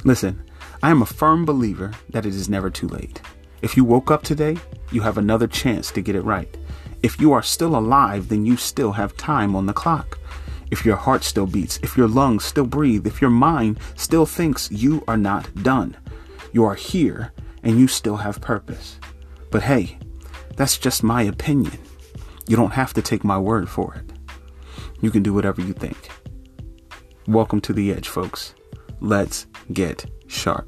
Listen, I am a firm believer that it is never too late. If you woke up today, you have another chance to get it right. If you are still alive, then you still have time on the clock. If your heart still beats, if your lungs still breathe, if your mind still thinks, you are not done. You are here and you still have purpose. But hey, that's just my opinion. You don't have to take my word for it. You can do whatever you think. Welcome to The Edge, folks. Let's get sharp.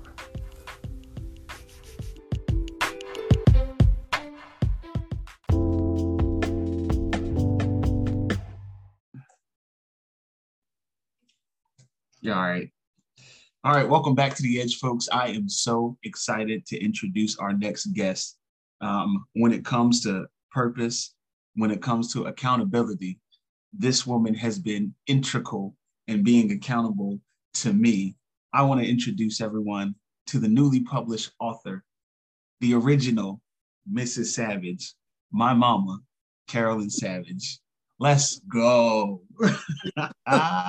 Yeah, all right. Welcome back to The Edge, folks. I am so excited to introduce our next guest. When it comes to purpose, when it comes to accountability, this woman has been integral in being accountable to me. I want to introduce everyone to the newly published author, the original Mrs. Savage, my mama, Carolyn Savage. Let's go. Hi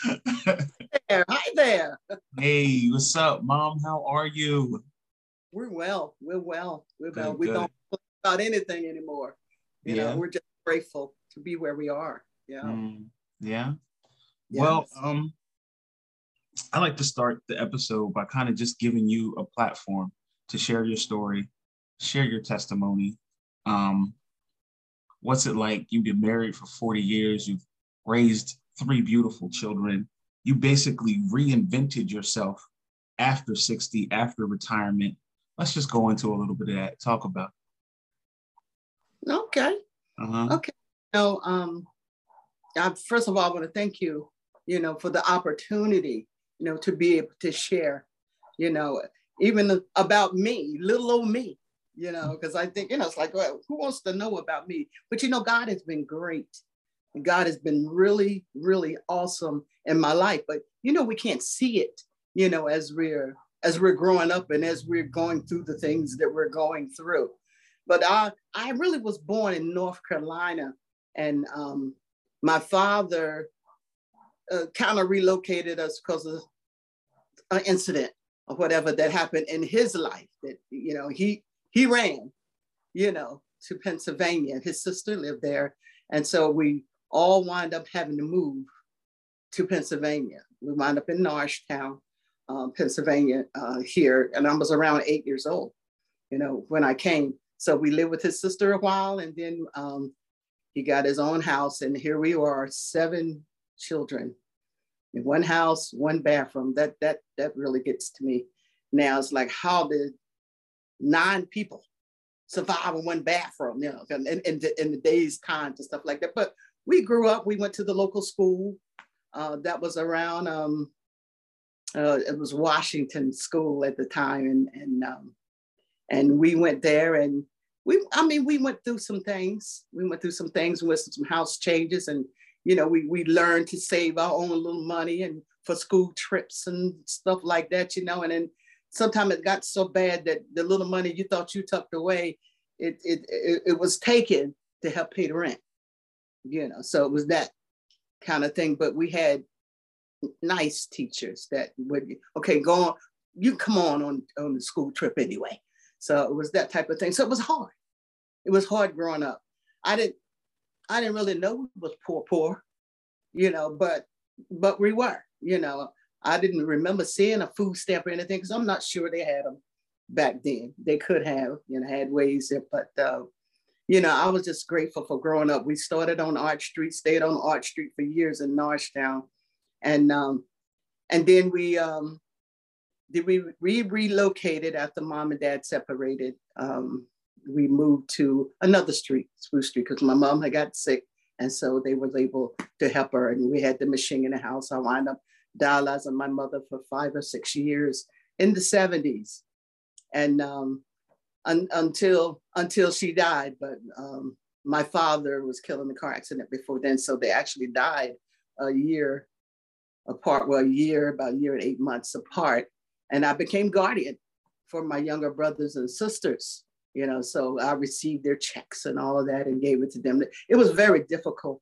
there. Hey, what's up, Mom? How are you? We're well. We're well. Good, we good. don't think about anything anymore. You Yeah. know, we're just grateful to be where we are. Yeah. Yeah. Yes. Well, I like to start the episode by kind of just giving you a platform to share your story, share your testimony. What's it like? You've been married for 40 years. You've raised 3 beautiful children. You basically reinvented yourself after 60, after retirement. Let's just go into a little bit of that. Talk about it. Okay. Okay. First of all, I want to thank you, for the opportunity, to be able to share, even about me, little old me, because I think, it's like, well, who wants to know about me? But, God has been great. God has been really, really awesome in my life. But, we can't see it, as we're growing up and as we're going through the things that we're going through. But I really was born in North Carolina, and my father kind of relocated us because of an incident or whatever that happened in his life. That he ran, to Pennsylvania. His sister lived there, and so we all wind up having to move to Pennsylvania. We wound up in Norristown, Pennsylvania, here, and I was around 8 years old, when I came. So we lived with his sister a while, and then he got his own house, and here we are, 7 children in one house, 1 bathroom. That really gets to me. Now it's like, how did 9 people survive in 1 bathroom? In the days, times and stuff like that. But we grew up. We went to the local school that was around. It was Washington School at the time, and we went there, and we went through some things. We went through some house changes, and we learned to save our own little money and for school trips and stuff like that, and then sometimes it got so bad that the little money you thought you tucked away, it was taken to help pay the rent, so it was that kind of thing. But we had nice teachers that would, okay, go on, you come on the school trip anyway. So it was that type of thing. So it was hard. It was hard growing up. I didn't really know it was poor, but we were, I didn't remember seeing a food stamp or anything, because I'm not sure they had them back then. They could have, had ways, but, I was just grateful for growing up. We started on Arch Street, stayed on Arch Street for years in Norristown. And then we relocated after Mom and Dad separated. We moved to another street, Spruce Street, because my mom had got sick. And so they were able to help her. And we had the machine in the house. I wound up dialyzing my mother for 5 or 6 years in the 70s. And until she died. But my father was killed in a car accident before then. So they actually died a year apart, about a year and 8 months apart. And I became guardian for my younger brothers and sisters, so I received their checks and all of that and gave it to them. It was very difficult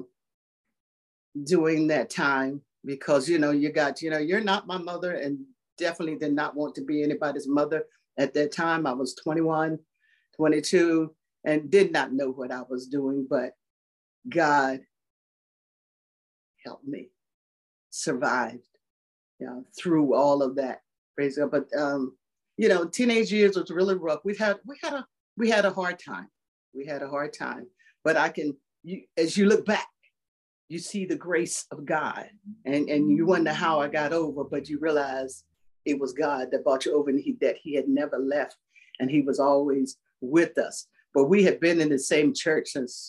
during that time because, you're not my mother and definitely did not want to be anybody's mother. At that time, I was 21, 22, and did not know what I was doing, but God helped me survive, through all of that. Praise God. But teenage years was really rough. We had a hard time. We had a hard time. But as you look back, you see the grace of God, and you wonder how I got over, but you realize it was God that brought you over, and that he had never left, and he was always with us. But we had been in the same church since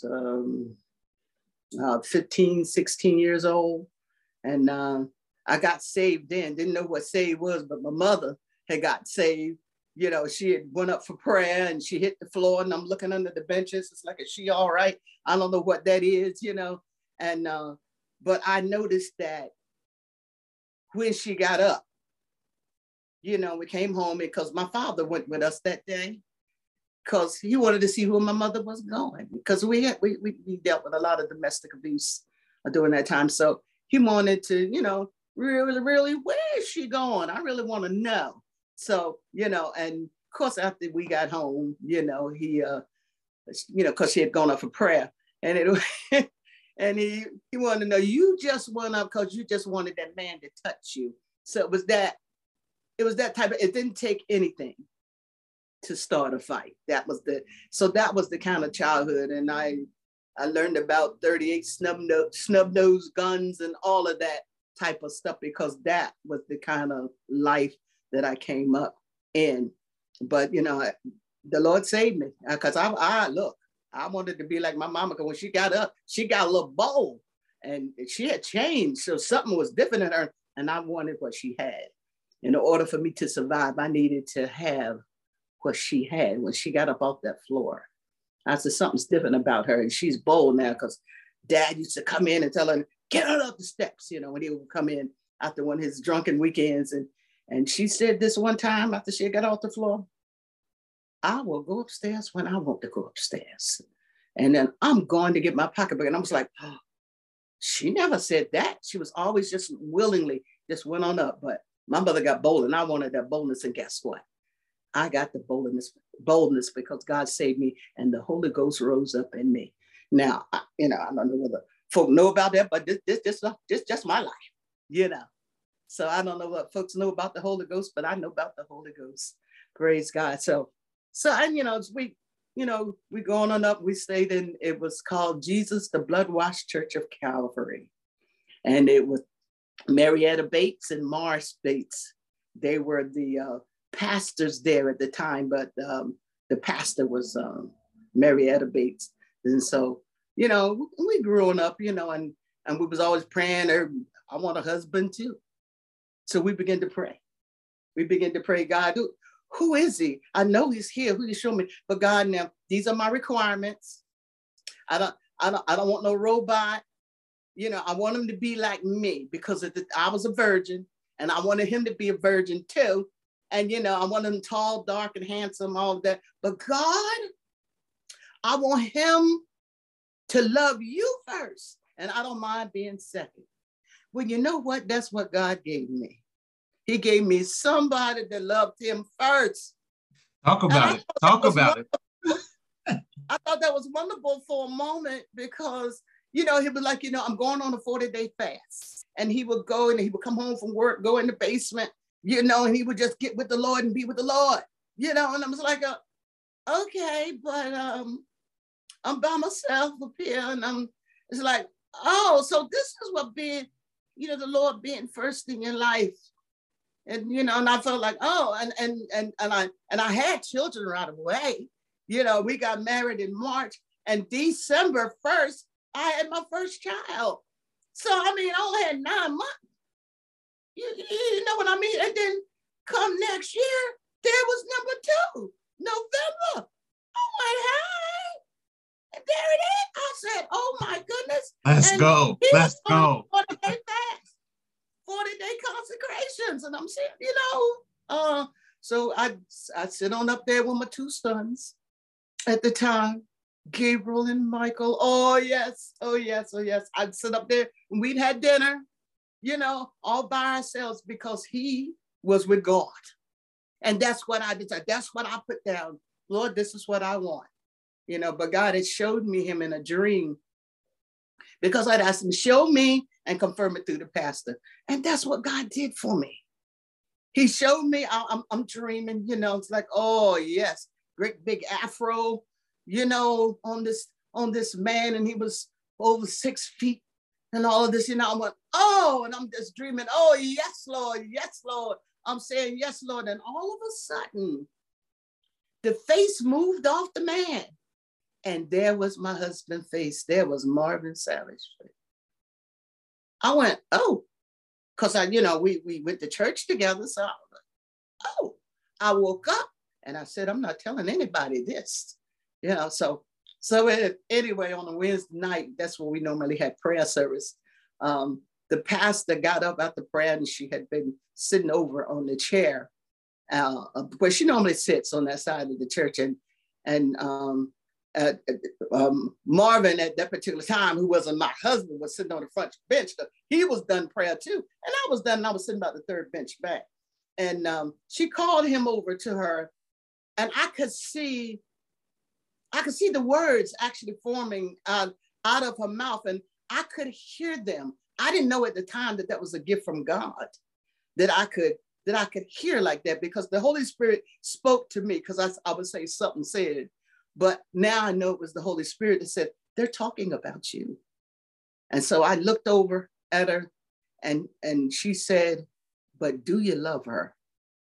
15, 16 years old. And I got saved then, didn't know what saved was, but my mother had got saved. She had went up for prayer and she hit the floor, and I'm looking under the benches. It's like, is she all right? I don't know what that is, And, but I noticed that when she got up, we came home because my father went with us that day because he wanted to see where my mother was going, because we dealt with a lot of domestic abuse during that time. So he wanted to, really, really, where is she going? I really want to know. So, and of course, after we got home, he, because she had gone up for prayer, and and he wanted to know, you just went up because you just wanted that man to touch you. So it was that type of, it didn't take anything to start a fight. That was the kind of childhood. And I learned about 38 snub nose guns and all of that type of stuff, because that was the kind of life that I came up in. But, the Lord saved me, because I wanted to be like my mama, because when she got up, she got a little bold and she had changed. So something was different in her, and I wanted what she had. In order for me to survive, I needed to have what she had when she got up off that floor. I said, something's different about her. And she's bold now, because Dad used to come in and tell her, get her up the steps, when he would come in after one of his drunken weekends. And she said this one time after she got off the floor, I will go upstairs when I want to go upstairs. And then I'm going to get my pocketbook. And I was like, oh, she never said that. She was always just willingly just went on up. But my mother got bold, and I wanted that boldness. And guess what? I got the boldness because God saved me, and the Holy Ghost rose up in me. Now, I don't know whether folk know about that, but this just my life, So I don't know what folks know about the Holy Ghost, but I know about the Holy Ghost. Praise God. So we going on up. We stayed in. It was called Jesus, the Blood-Washed Church of Calvary, and it was Marietta Bates and Morris Bates. They were the pastors there at the time, but the pastor was Marietta Bates. And so, we growing up, and we was always praying, I want a husband too. So we began to pray. God, who is he? I know he's here. Who you show me? But God, now these are my requirements. I don't want no robot. I want him to be like me, because I was a virgin, and I wanted him to be a virgin too. And, I want him tall, dark, and handsome, all of that. But God, I want him to love you first. And I don't mind being second. Well, you know what? That's what God gave me. He gave me somebody that loved him first. Talk about it. Talk about it. I thought that was wonderful for a moment, because, he was like, I'm going on a 40-day fast. And he would go and he would come home from work, go in the basement, and he would just get with the Lord and be with the Lord, and I was like, okay, but I'm by myself up here, and it's like, oh, so this is what being, the Lord being first in your life. And, and I felt like, oh, and I had children right away. We got married in March, and December 1st, I had my first child. So, I only had 9 months. You know what I mean? And then come next year, there was number 2, November. Oh my, hi. And there it is. I said, oh my goodness. Let's go. 40-day fast, 40-day consecrations. And I'm saying, so I sit on up there with my 2 sons at the time, Gabriel and Michael. Oh yes. I'd sit up there and we'd had dinner, all by ourselves, because he was with God. And that's what I decided. That's what I put down. Lord, this is what I want. But God had showed me him in a dream, because I'd asked him, show me and confirm it through the pastor. And that's what God did for me. He showed me, I'm dreaming, it's like, oh yes, great big afro, on this man, and he was over 6 feet and all of this, I went, oh, and I'm just dreaming, oh, yes, Lord, yes, Lord. I'm saying, yes, Lord. And all of a sudden, the face moved off the man. And there was my husband's face. There was Marvin Savage's face. I went, oh, because we went to church together. So I was like, oh, I woke up and I said, I'm not telling anybody this. So anyway, on a Wednesday night, that's when we normally had prayer service. The pastor got up after prayer, and she had been sitting over on the chair where she normally sits on that side of the church. And Marvin at that particular time, who wasn't my husband, was sitting on the front bench. He was done prayer too. And I was done, and I was sitting about the third bench back. And she called him over to her, and I could see the words actually forming out of her mouth, and I could hear them. I didn't know at the time that was a gift from God, that I could hear like that, because the Holy Spirit spoke to me, because I would say something said, but now I know it was the Holy Spirit that said, they're talking about you. And so I looked over at her, and she said, but do you love her?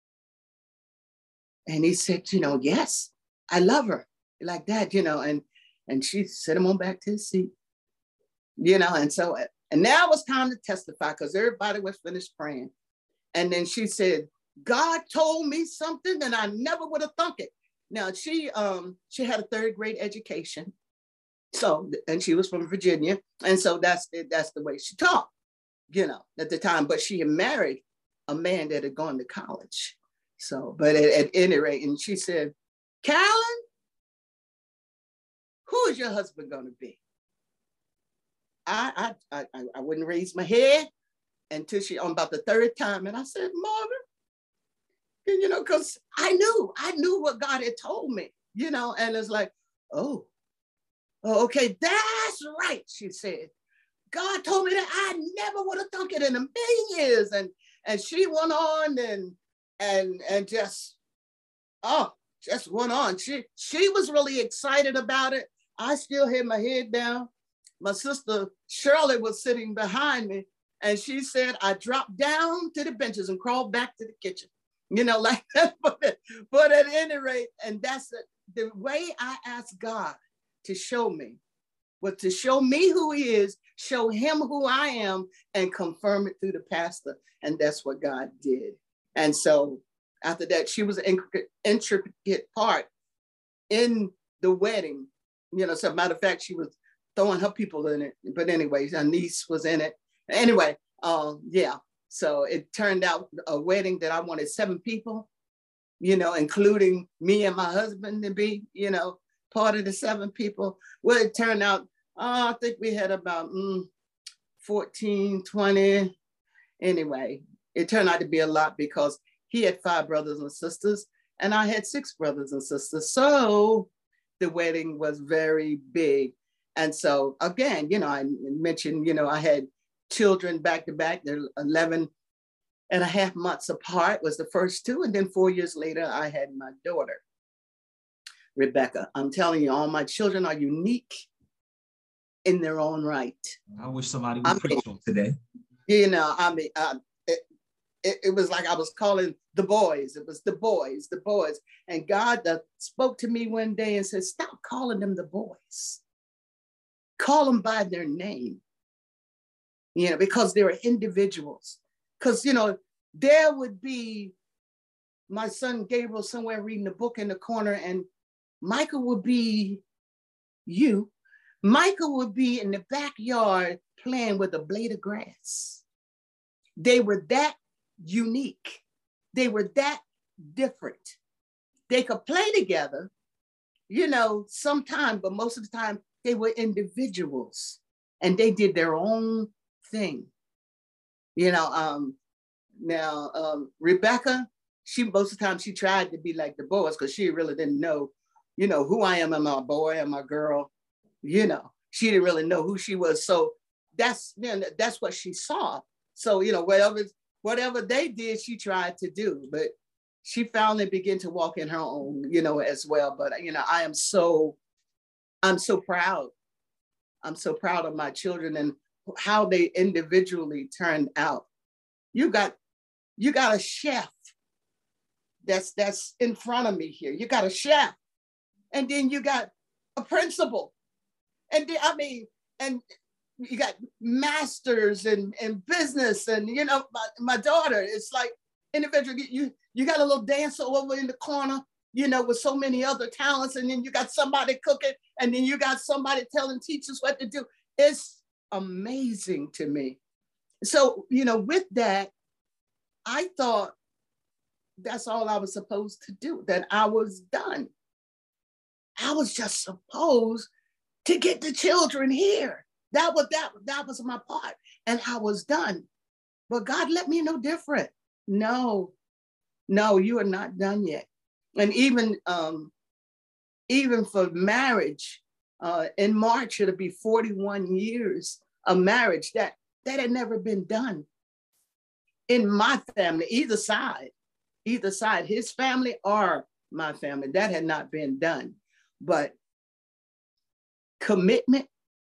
And he said, yes, I love her, like that, and she set him on back to his seat, and so, and now it was time to testify, because everybody was finished praying. And then she said, God told me something and I never would have thunk it. Now she had a third grade education. So, and she was from Virginia. And so that's the way she talked, at the time, but she had married a man that had gone to college. So, but at any rate, and she said, Carolyn, who is your husband going to be? I wouldn't raise my head until on about the third time. And I said, Marvin, because I knew what God had told me, and it's like, oh, okay, that's right, she said. God told me that I never would have thunk it in a million years. And she went on and just went on. She was really excited about it. I still had my head down. My sister Shirley was sitting behind me, and she said, I dropped down to the benches and crawled back to the kitchen, like that. But at any rate, and that's it. The way I asked God to show me was to show me who he is, show him who I am, and confirm it through the pastor. And that's what God did. And so after that, she was an intricate part in the wedding. So matter of fact, she was throwing her people in it. But anyway, her niece was in it. Anyway, yeah. So it turned out a wedding that I wanted 7 people, including me and my husband to be, part of the 7 people. Well, it turned out, I think we had about 14, 20. Anyway, it turned out to be a lot because he had 5 brothers and sisters and I had 6 brothers and sisters. So the wedding was very big. And so again, I mentioned, I had children back to back. They're 11 and a half months apart was the first 2. And then 4 years later, I had my daughter, Rebecca. I'm telling you, all my children are unique in their own right. I wish somebody would preach on today. It was like I was calling the boys. It was the boys. And God spoke to me one day and said, stop calling them the boys. Call them by their name, because they were individuals. Because, there would be my son Gabriel somewhere reading a book in the corner, and Michael would be you. Michael would be in the backyard playing with a blade of grass. They were that unique. They were that different. They could play together, sometime, but most of the time they were individuals and they did their own thing. Now, Rebecca, most of the time she tried to be like the boys because she really didn't know, who I am. Am I a boy? Am I a girl? She didn't really know who she was. So that's what she saw. So, whatever they did, she tried to do, but she finally began to walk in her own, as well. But, I'm so proud. I'm so proud of my children and how they individually turned out. You got a chef that's in front of me here. You got a chef, and then you got a principal, and and you got masters in business, and my daughter. It's like individual. You got a little dancer over in the corner, with so many other talents, and then you got somebody cooking, and then you got somebody telling teachers what to do. It's amazing to me. So, with that, I thought that's all I was supposed to do, that I was done. I was just supposed to get the children here. That was my part, and I was done. But God let me know different. No, you are not done yet. And even for marriage, in March, it'll be 41 years of marriage. That had never been done in my family, either side, his family or my family. That had not been done. But commitment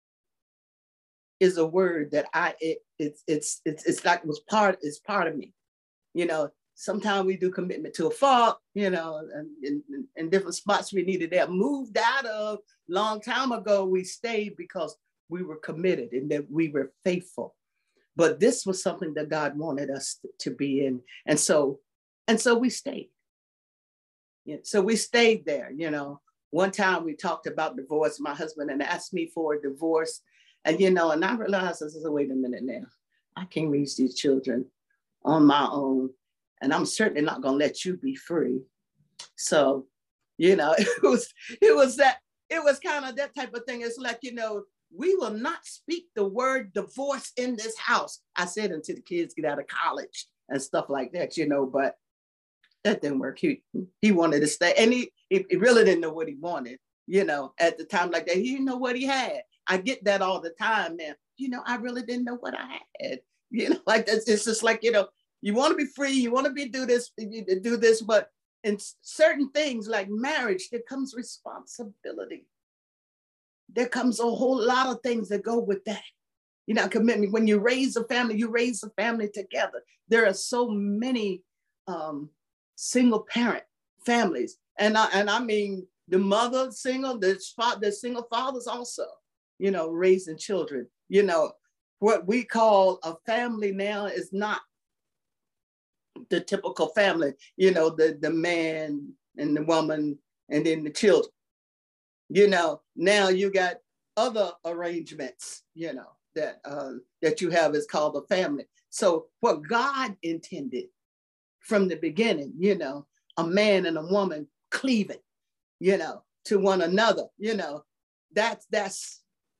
is a word that it's like it's part of me. Sometimes we do commitment to a fault, and in different spots we needed that moved out of long time ago. We stayed because we were committed and that we were faithful. But this was something that God wanted us to be in. And so we stayed. So we stayed there. One time we talked about divorce, my husband, and asked me for a divorce. And, and I realized, I said, wait a minute now. I can't raise these children on my own. And I'm certainly not going to let you be free. So, it was kind of that type of thing. It's like, we will not speak the word divorce in this house. I said until the kids get out of college and stuff like that, but that didn't work. He wanted to stay, and he really didn't know what he wanted, at the time like that. He didn't know what he had. I get that all the time now. I really didn't know what I had, like that's, it's just like, you want to be free, you want to do this, but in certain things like marriage, there comes responsibility. There comes a whole lot of things that go with that. Commitment. When you raise a family together. There are so many single parent families. And I mean, the mother single, the single fathers also, raising children. What we call a family now is not the typical family, the man and the woman and then the children. Now you got other arrangements, that you have is called a family. So what God intended from the beginning, a man and a woman cleaving, to one another, that's just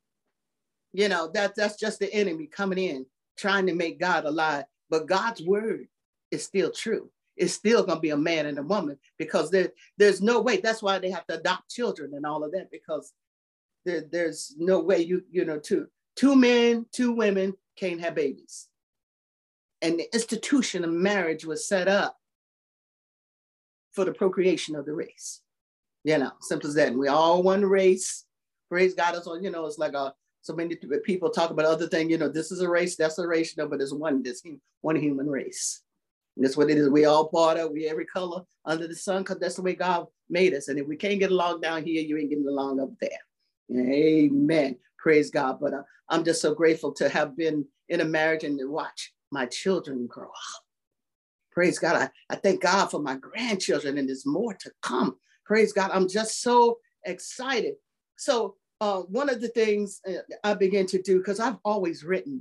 the enemy coming in, trying to make God a lie. But God's word is still true. It's still going to be a man and a woman, because there's no way. That's why they have to adopt children and all of that, because there's no way two men, two women can't have babies. And the institution of marriage was set up for the procreation of the race. Simple as that. And we all one race. Praise God. It's it's like so many people talk about other things. This is a race, that's a race. No, but there's one human race. And that's what it is. We all part of. We every color under the sun, because that's the way God made us. And if we can't get along down here, you ain't getting along up there. Amen. Praise God. But I'm just so grateful to have been in a marriage and to watch my children grow up. Praise God. I thank God for my grandchildren, and there's more to come. Praise God. I'm just so excited. So one of the things I began to do, because I've always written,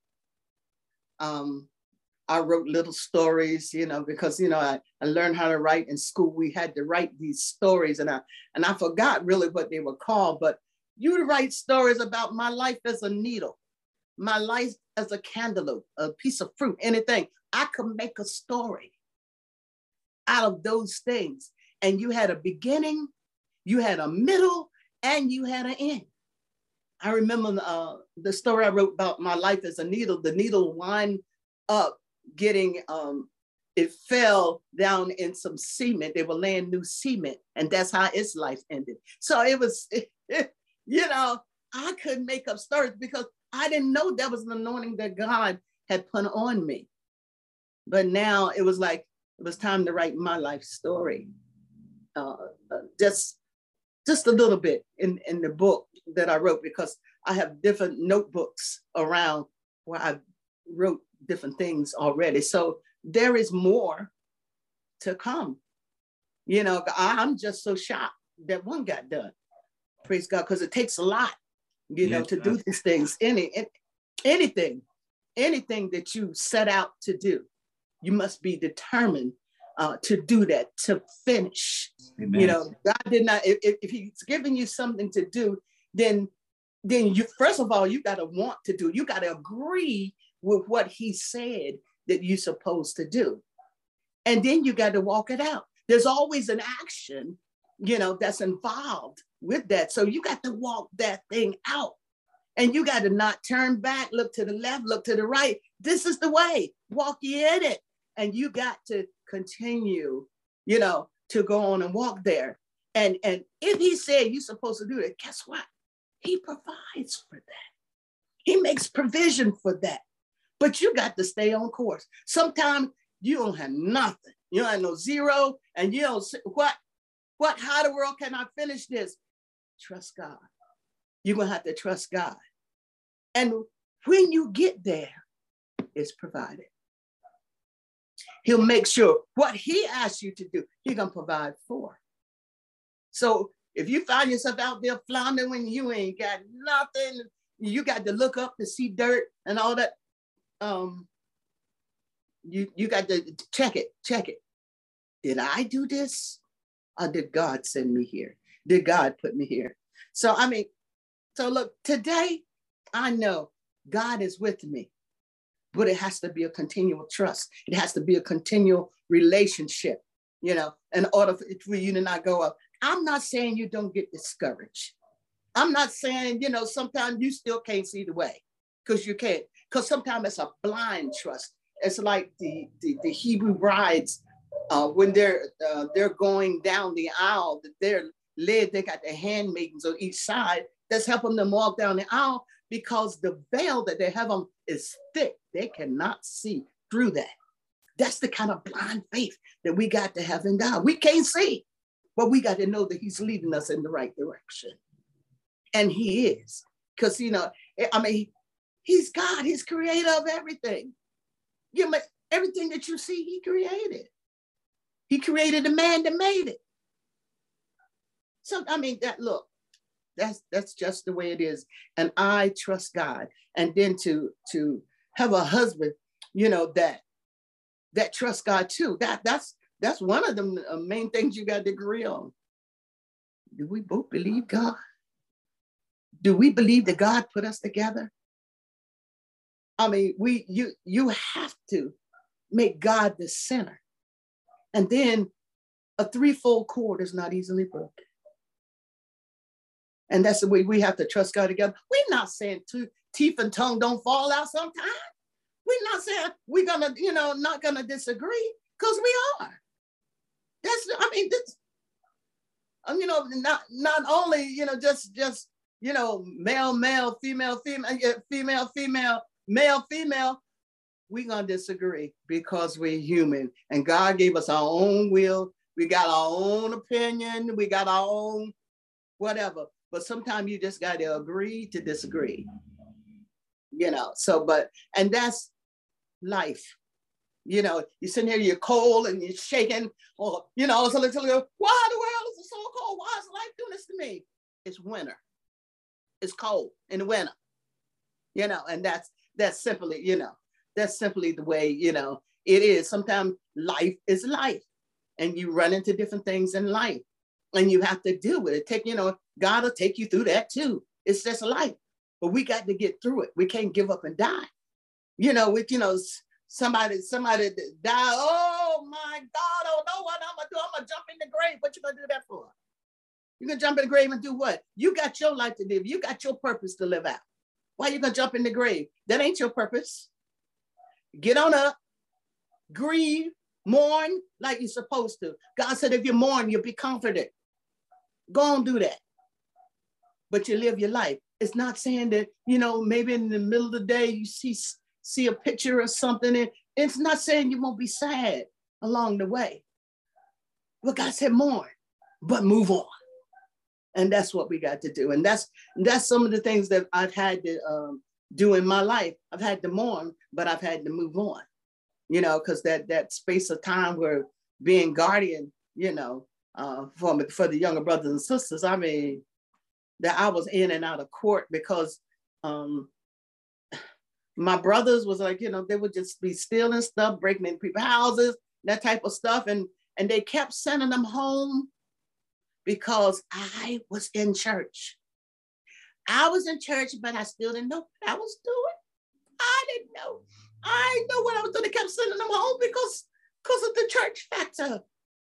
I wrote little stories, because, I learned how to write in school. We had to write these stories, and I forgot really what they were called, but you would write stories about my life as a needle, my life as a cantaloupe, a piece of fruit, anything. I could make a story out of those things. And you had a beginning, you had a middle, and you had an end. I remember the story I wrote about my life as a needle. The needle wound up getting, it fell down in some cement. They were laying new cement, and that's how its life ended. So it was, you know, I couldn't make up stories because I didn't know that was an anointing that God had put on me. But now it was like, it was time to write my life story. Just a little bit in the book that I wrote, because I have different notebooks around where I wrote different things already. So there is more to come. You know, I'm just so shocked that one got done. Praise God, because it takes a lot, you know, to do these things. Anything that you set out to do, you must be determined to do that, to finish. Amen. You know, God did not, if he's giving you something to do, then you, first of all, you got to want to do, you got to agree with what he said that you're supposed to do. And then you got to walk it out. There's always an action, you know, that's involved with that. So you got to walk that thing out. And you got to not turn back, look to the left, look to the right. This is the way, walk ye in it. And you got to continue, you know, to go on and walk there. And if he said you're supposed to do it, guess what? He provides for that. He makes provision for that. But you got to stay on course. Sometimes you don't have nothing. You don't have no zero. And you don't say, how the world can I finish this? Trust God. You're going to have to trust God. And when you get there, it's provided. He'll make sure what he asks you to do, he's going to provide for. So if you find yourself out there floundering when you ain't got nothing, you got to look up to see dirt and all that. You got to check it. Did I do this? Or did God send me here? Did God put me here? So, I mean, so look, today I know God is with me, but it has to be a continual trust. It has to be a continual relationship, you know, in order for you to not go up. I'm not saying you don't get discouraged. I'm not saying, you know, sometimes you still can't see the way, because you can't, because sometimes it's a blind trust. It's like the Hebrew brides, when they're going down the aisle, they're led, they got their handmaidens on each side that's helping them walk down the aisle, because the veil that they have on is thick. They cannot see through that. That's the kind of blind faith that we got to have in God. We can't see, but we got to know that he's leading us in the right direction. And he is, because, you know, I mean, he's God, he's creator of everything. You know, everything that you see, he created. He created the man that made it. So, I mean, that's just the way it is. And I trust God. And then to have a husband, you know, that trusts God too. That's one of the main things you got to agree on. Do we both believe God? Do we believe that God put us together? I mean, you have to make God the center. And then a threefold cord is not easily broken. And that's the way we have to trust God together. We're not saying teeth and tongue don't fall out sometimes. We're not saying we're gonna, you know, not gonna disagree, because we are. That's, I mean, this, you know, not only, you know, just you know, male, female, male. We're gonna disagree because we're human, and God gave us our own will. We got our own opinion. We got our own whatever. But sometimes you just got to agree to disagree, you know. So, and that's life. You know, you're sitting here, you're cold and you're shaking, or, you know, so why in the world is it so cold? Why is life doing this to me? It's winter. It's cold in the winter, you know, and that's simply, you know, that's simply the way, you know, it is. Sometimes life is life, and you run into different things in life, and you have to deal with it. You know, God will take you through that too. It's just life, but we got to get through it. We can't give up and die. You know, somebody die. Oh my God, I don't know what I'm gonna do. I'm gonna jump in the grave. What you gonna do that for? You're gonna jump in the grave and do what? You got your life to live. You got your purpose to live out. Why you gonna jump in the grave? That ain't your purpose. Get on up, grieve, mourn like you're supposed to. God said if you mourn, you'll be comforted. Go on, do that. But you live your life. It's not saying that, maybe in the middle of the day you see a picture or something. And it's not saying you won't be sad along the way. But God said mourn, but move on. And that's what we got to do. And that's some of the things that I've had to do in my life. I've had to mourn, but I've had to move on, because that space of time where being guardian, for the younger brothers and sisters, I mean, that I was in and out of court because my brothers was like, they would just be stealing stuff, breaking in people's houses, that type of stuff. And they kept sending them home because I was in church. I was in church, but I still didn't know what I was doing. I didn't know what I was doing. They kept sending them home because of the church factor.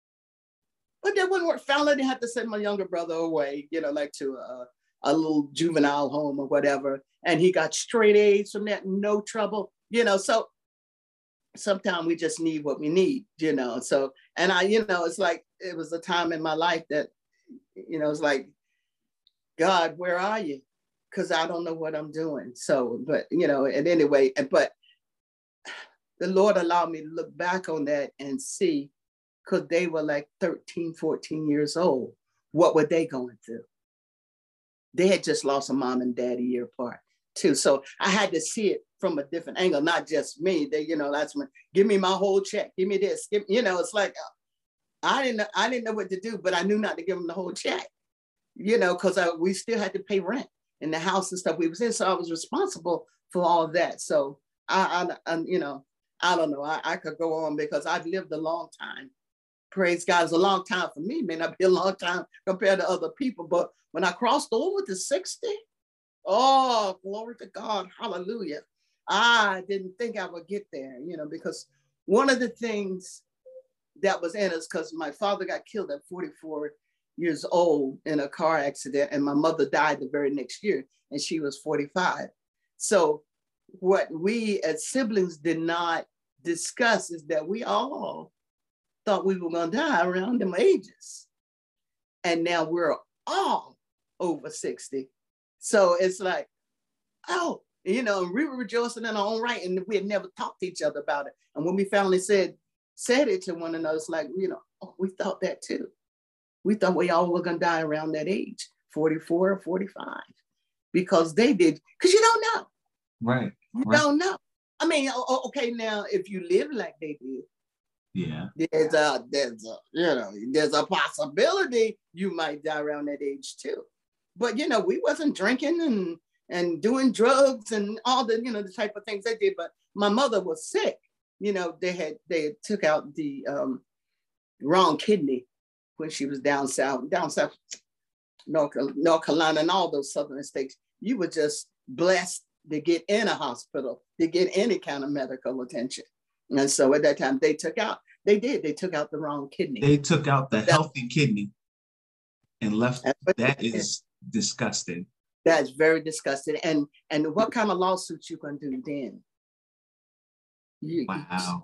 But then when we found out, they had to send my younger brother away, like to a little juvenile home or whatever. And he got straight A's from that, no trouble, so sometimes we just need what we need, So, and it's like, it was a time in my life that, it's like, God, where are you? Because I don't know what I'm doing. So, but, and anyway, but the Lord allowed me to look back on that and see, because they were like 13, 14 years old. What were they going through? They had just lost a mom and dad a year apart too. So I had to see it from a different angle, not just me. They, that's when, give me my whole check, give me this, it's like, I didn't know what to do, but I knew not to give them the whole check, because we still had to pay rent in the house and stuff we was in. So I was responsible for all of that. So I don't know. I could go on because I've lived a long time. Praise God, it's a long time for me. It may not be a long time compared to other people, but when I crossed over to 60, oh, glory to God, hallelujah. I didn't think I would get there, because one of the things that was in us, because my father got killed at 44 years old in a car accident, and my mother died the very next year, and she was 45. So what we as siblings did not discuss is that we all thought we were going to die around them ages. And now we're all over 60. So it's like, oh, and we were rejoicing in our own right. And we had never talked to each other about it. And when we finally said it to one another, it's like, oh, we thought that too. We thought we all were going to die around that age, 44 or 45, because they did, because you don't know. Right. You don't know. I mean, okay, now if you live like they did, yeah, there's a possibility you might die around that age too. But we wasn't drinking and doing drugs and all the the type of things they did. But my mother was sick. They took out the wrong kidney when she was down south, North Carolina and all those southern states. You were just blessed to get in a hospital, to get any kind of medical attention. And so at that time, they took out the wrong kidney. They took out the healthy kidney and left. That is disgusting. That's very disgusting. And what kind of lawsuits you going to do then? Wow.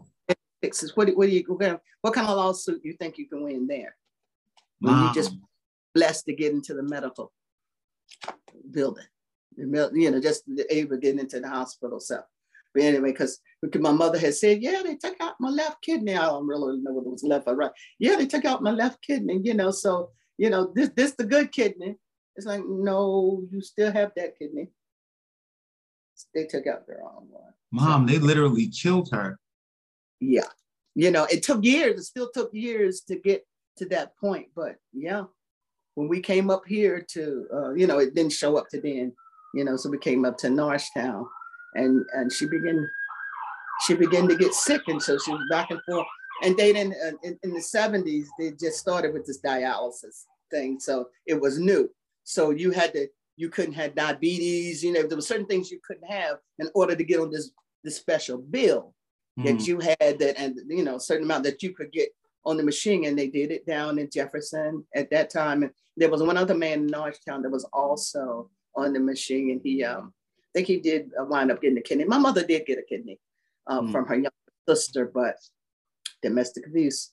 What kind of lawsuit you think you can win there? When you just blessed to get into the medical building, just able to get into the hospital. So, but anyway, because my mother had said, yeah, they took out my left kidney. I don't really know whether it was left or right. Yeah, they took out my left kidney, so, this the good kidney. It's like, no, you still have that kidney. They took out their own one. Mom, they literally killed her. Yeah. It took years. It still took years to get to that point. But yeah, when we came up here to, it didn't show up to then, so we came up to Norristown and she began to get sick. And so she was back and forth. And they didn't, in the 70s, they just started with this dialysis thing. So it was new. So you couldn't have diabetes, there were certain things you couldn't have in order to get on this special bill. that you had that, and you know, a certain amount that you could get on the machine. And they did it down in Jefferson at that time. And there was one other man in Norristown that was also on the machine, and he I think he did wind up getting a kidney. My mother did get a kidney from her young sister, but domestic abuse.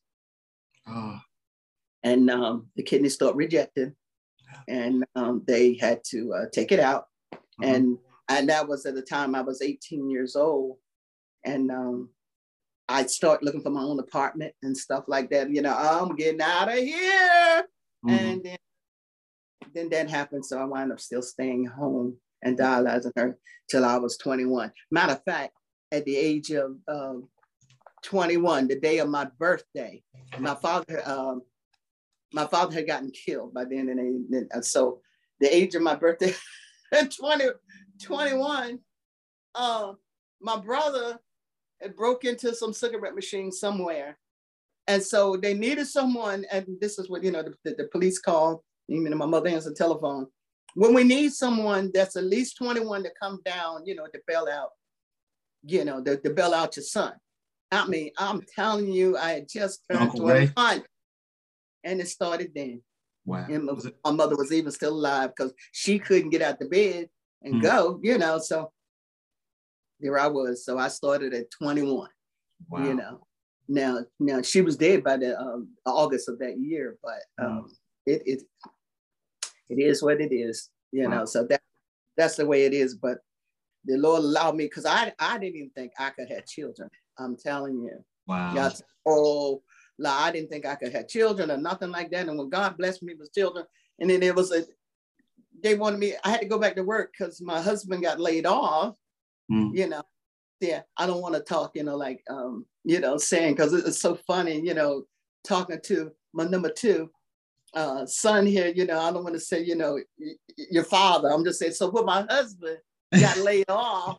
And the kidney started rejecting, and they had to take it out. And that was at the time I was 18 years old. And I started looking for my own apartment and stuff like that. You know, I'm getting out of here. And then that happened. So I wound up still staying home and dialyzing her till I was 21. Matter of fact, at the age of 21, the day of my birthday, my father had gotten killed by then. And so the age of my birthday, 21, my brother had broke into some cigarette machine somewhere. And so they needed someone, and this is what, you know, the police called, even my mother answered the telephone. When we need someone that's at least 21 to come down, you know, to bail out, you know, to bail out your son. I mean, I'm telling you, I had just turned 21, and it started then. Wow. And my mother was even still alive because she couldn't get out the bed and go, you know, so there I was. So I started at 21, you know. Now she was dead by the August of that year, but it is what it is, you know. So that's the way it is. But the Lord allowed me, because I didn't even think I could have children. I'm telling you. Wow. I didn't think I could have children or nothing like that. And when God blessed me with children, and then they wanted me, I had to go back to work because my husband got laid off, you know. Yeah, I don't want to talk, you know, like, you know, saying, because it's so funny, you know, talking to my number 2 son here, you know, I don't want to say, you know, your father. I'm just saying, so when my husband got laid off,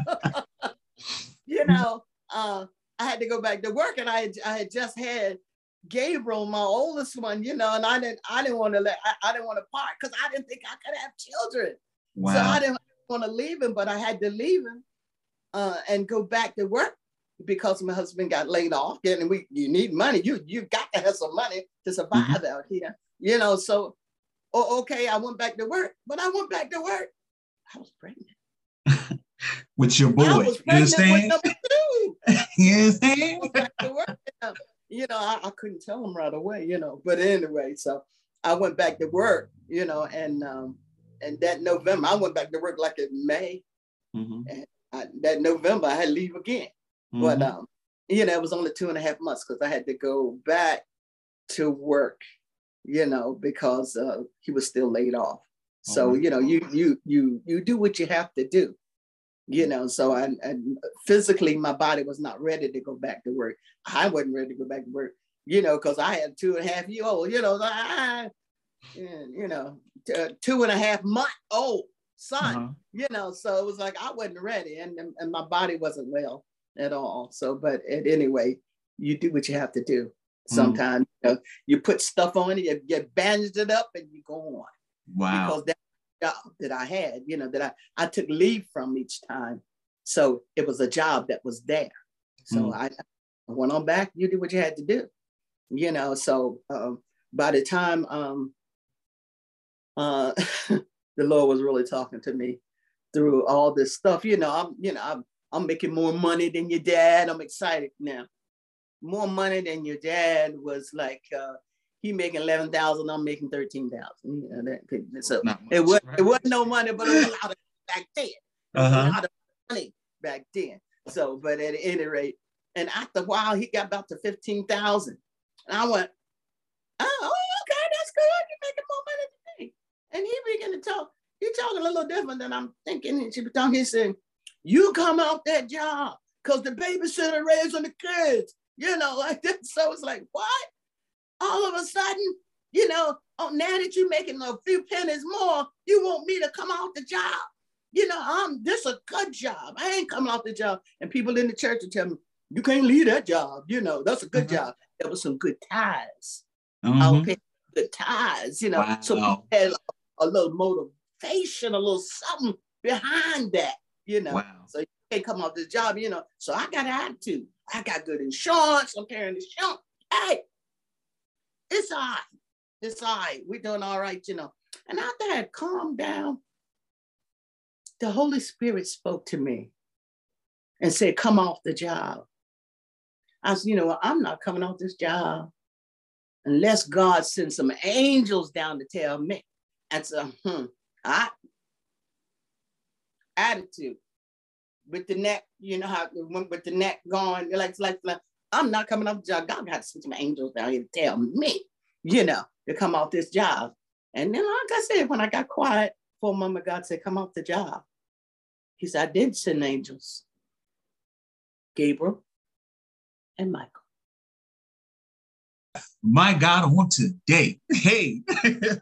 you know, I had to go back to work, and I had just had Gabriel, my oldest one, you know, and I didn't want to part because I didn't think I could have children. Wow. So I didn't want to leave him, but I had to leave him and go back to work because my husband got laid off. And you need money. You got to have some money to survive out here, you know. So, okay, I went back to work, but I went back to work. I was pregnant. With your boy. I was pregnant with number 2. You understand? Back to work. You know, I couldn't tell him right away, you know. But anyway, so I went back to work, you know, and that November, I went back to work like in May. And that November, I had to leave again. But, you know, it was only 2.5 months because I had to go back to work, you know, because he was still laid off. So, you know, you do what you have to do, you know. So I physically, my body was not ready to go back to work. I wasn't ready to go back to work, you know, because I had a 2.5-year-old, you know, you know, 2.5-month old son, you know. So it was like I wasn't ready, and my body wasn't well at all. So, but anyway, you do what you have to do. Sometimes you know, you put stuff on it, you bandage it up, and you go on. Wow. Because that job that I had, you know, that I took leave from each time. So it was a job that was there. So I went on back. You do what you had to do, you know. So by the time the Lord was really talking to me through all this stuff, you know, I'm making more money than your dad. I'm excited now. More money than your dad was like, he making 11,000, I'm making 13,000. You know, so it wasn't no money, but it was a lot of back then. It was a lot of money back then. So, but at any rate, and after a while, he got about to 15,000. And I went, oh, okay, that's good. You're making more money than me. And he began to talk. He's talking a little different than I'm thinking. And she was talking, he said, you come out that job because the babysitter raising the kids, you know, like that. So it's like, what? All of a sudden, you know, oh, now that you're making a few pennies more, you want me to come out the job. You know, this a good job. I ain't coming off the job. And people in the church will tell me, you can't leave that job. You know, that's a good job. There was some good ties. I would pay good ties, you know. Wow. So people had a little motivation, a little something behind that, you know. Wow. So you can't come off this job, you know. So I got an attitude. I got good insurance. I'm carrying insurance. Hey, it's all right. It's all right. We're doing all right, you know. And after I had calmed down, the Holy Spirit spoke to me and said, come off the job. I said, you know, I'm not coming off this job unless God sends some angels down to tell me. And so, attitude with the neck, you know how it went with the neck going, like I'm not coming off the job. God got to send some angels down here to tell me, you know, to come off this job. And then, like I said, when I got quiet for a moment, God said, come off the job. He said, I did send angels, Gabriel and Michael. My God, on today. Hey. I didn't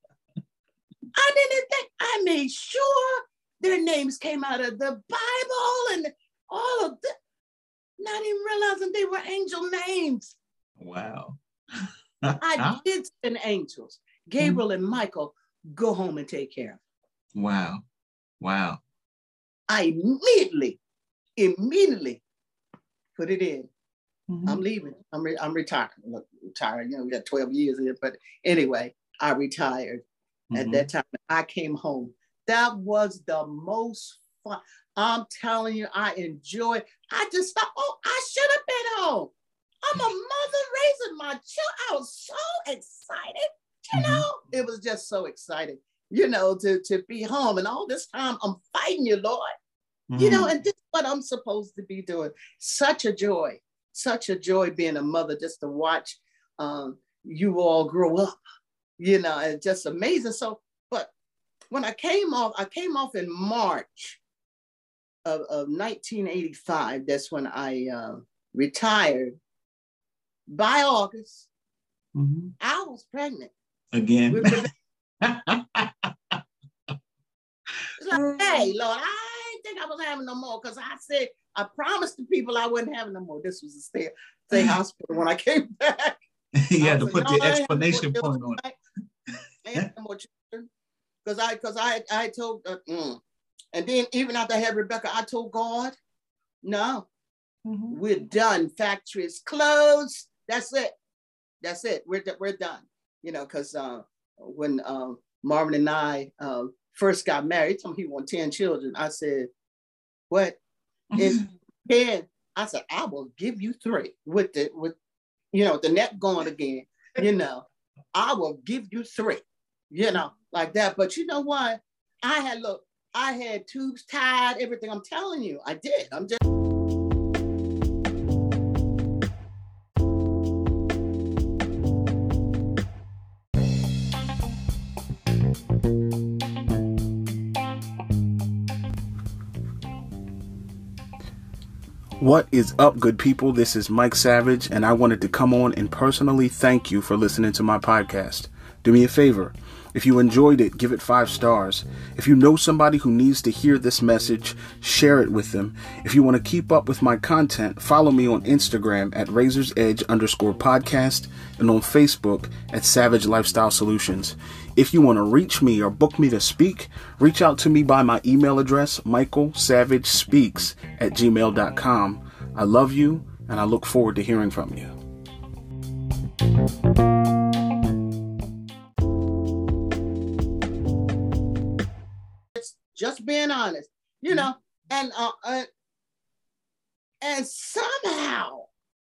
think, I made sure their names came out of the Bible and all of that, not even realizing they were angel names. Wow. I did send angels. Gabriel and Michael, go home and take care of it. Wow. Wow. I immediately put it in. I'm leaving. I'm retired. Look, retired. You know, we got 12 years in, but anyway, I retired at that time. I came home. That was the most fun. I'm telling you, I enjoyed. I just thought, oh, I should have been home. I'm a mother raising my children. I was so excited. You know, it was just so exciting, you know, to be home. And all this time, I'm fighting you, Lord. You know, and this is what I'm supposed to be doing. Such a joy being a mother, just to watch you all grow up, you know, and just amazing. So, but when I came off in March of 1985. That's when I retired. By August, I was pregnant. Again. It's like, hey, Lord, I didn't think I was having no more, because I said, I promised the people I wasn't having no more. This was a state hospital when I came back. You had to put the explanation point on it. I had no more children. Because I told, and then even after I had Rebecca, I told God, no, we're done. Factory's closed. That's it. We're done. You know, because when Marvin and I first got married, he told me he wanted 10 children. I said, what? And 10, I said, I will give you 3 with the net going again. You know, I will give you 3. You know, like that. But you know what? I had tubes tied, everything. I'm telling you, I did. I'm just. What is up, good people? This is Mike Savage, and I wanted to come on and personally thank you for listening to my podcast. Do me a favor. If you enjoyed it, give it 5 stars. If you know somebody who needs to hear this message, share it with them. If you want to keep up with my content, follow me on Instagram at razorsedge_podcast and on Facebook at Savage Lifestyle Solutions. If you want to reach me or book me to speak, reach out to me by my email address, michaelsavagespeaks@gmail.com. I love you, and I look forward to hearing from you. Just being honest, you know, and somehow,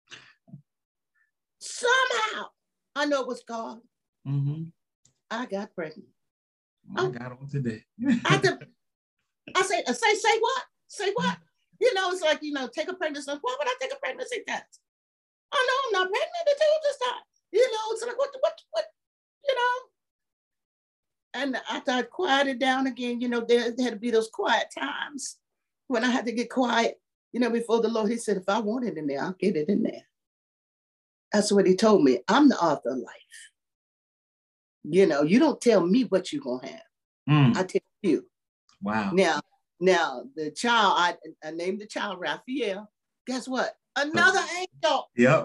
I know it was God. I got pregnant. I got on today. I say what? Say what? You know, it's like, you know, take a pregnancy. Why would I take a pregnancy test? Oh no, I'm not pregnant until this time. You know, it's like what, you know. And after I quieted down again, you know, there had to be those quiet times when I had to get quiet, you know, before the Lord. He said, if I want it in there, I'll get it in there. That's what he told me. I'm the author of life. You know, you don't tell me what you're going to have. I tell you. Wow. Now, the child, I named the child Raphael. Guess what? Another angel. Yep.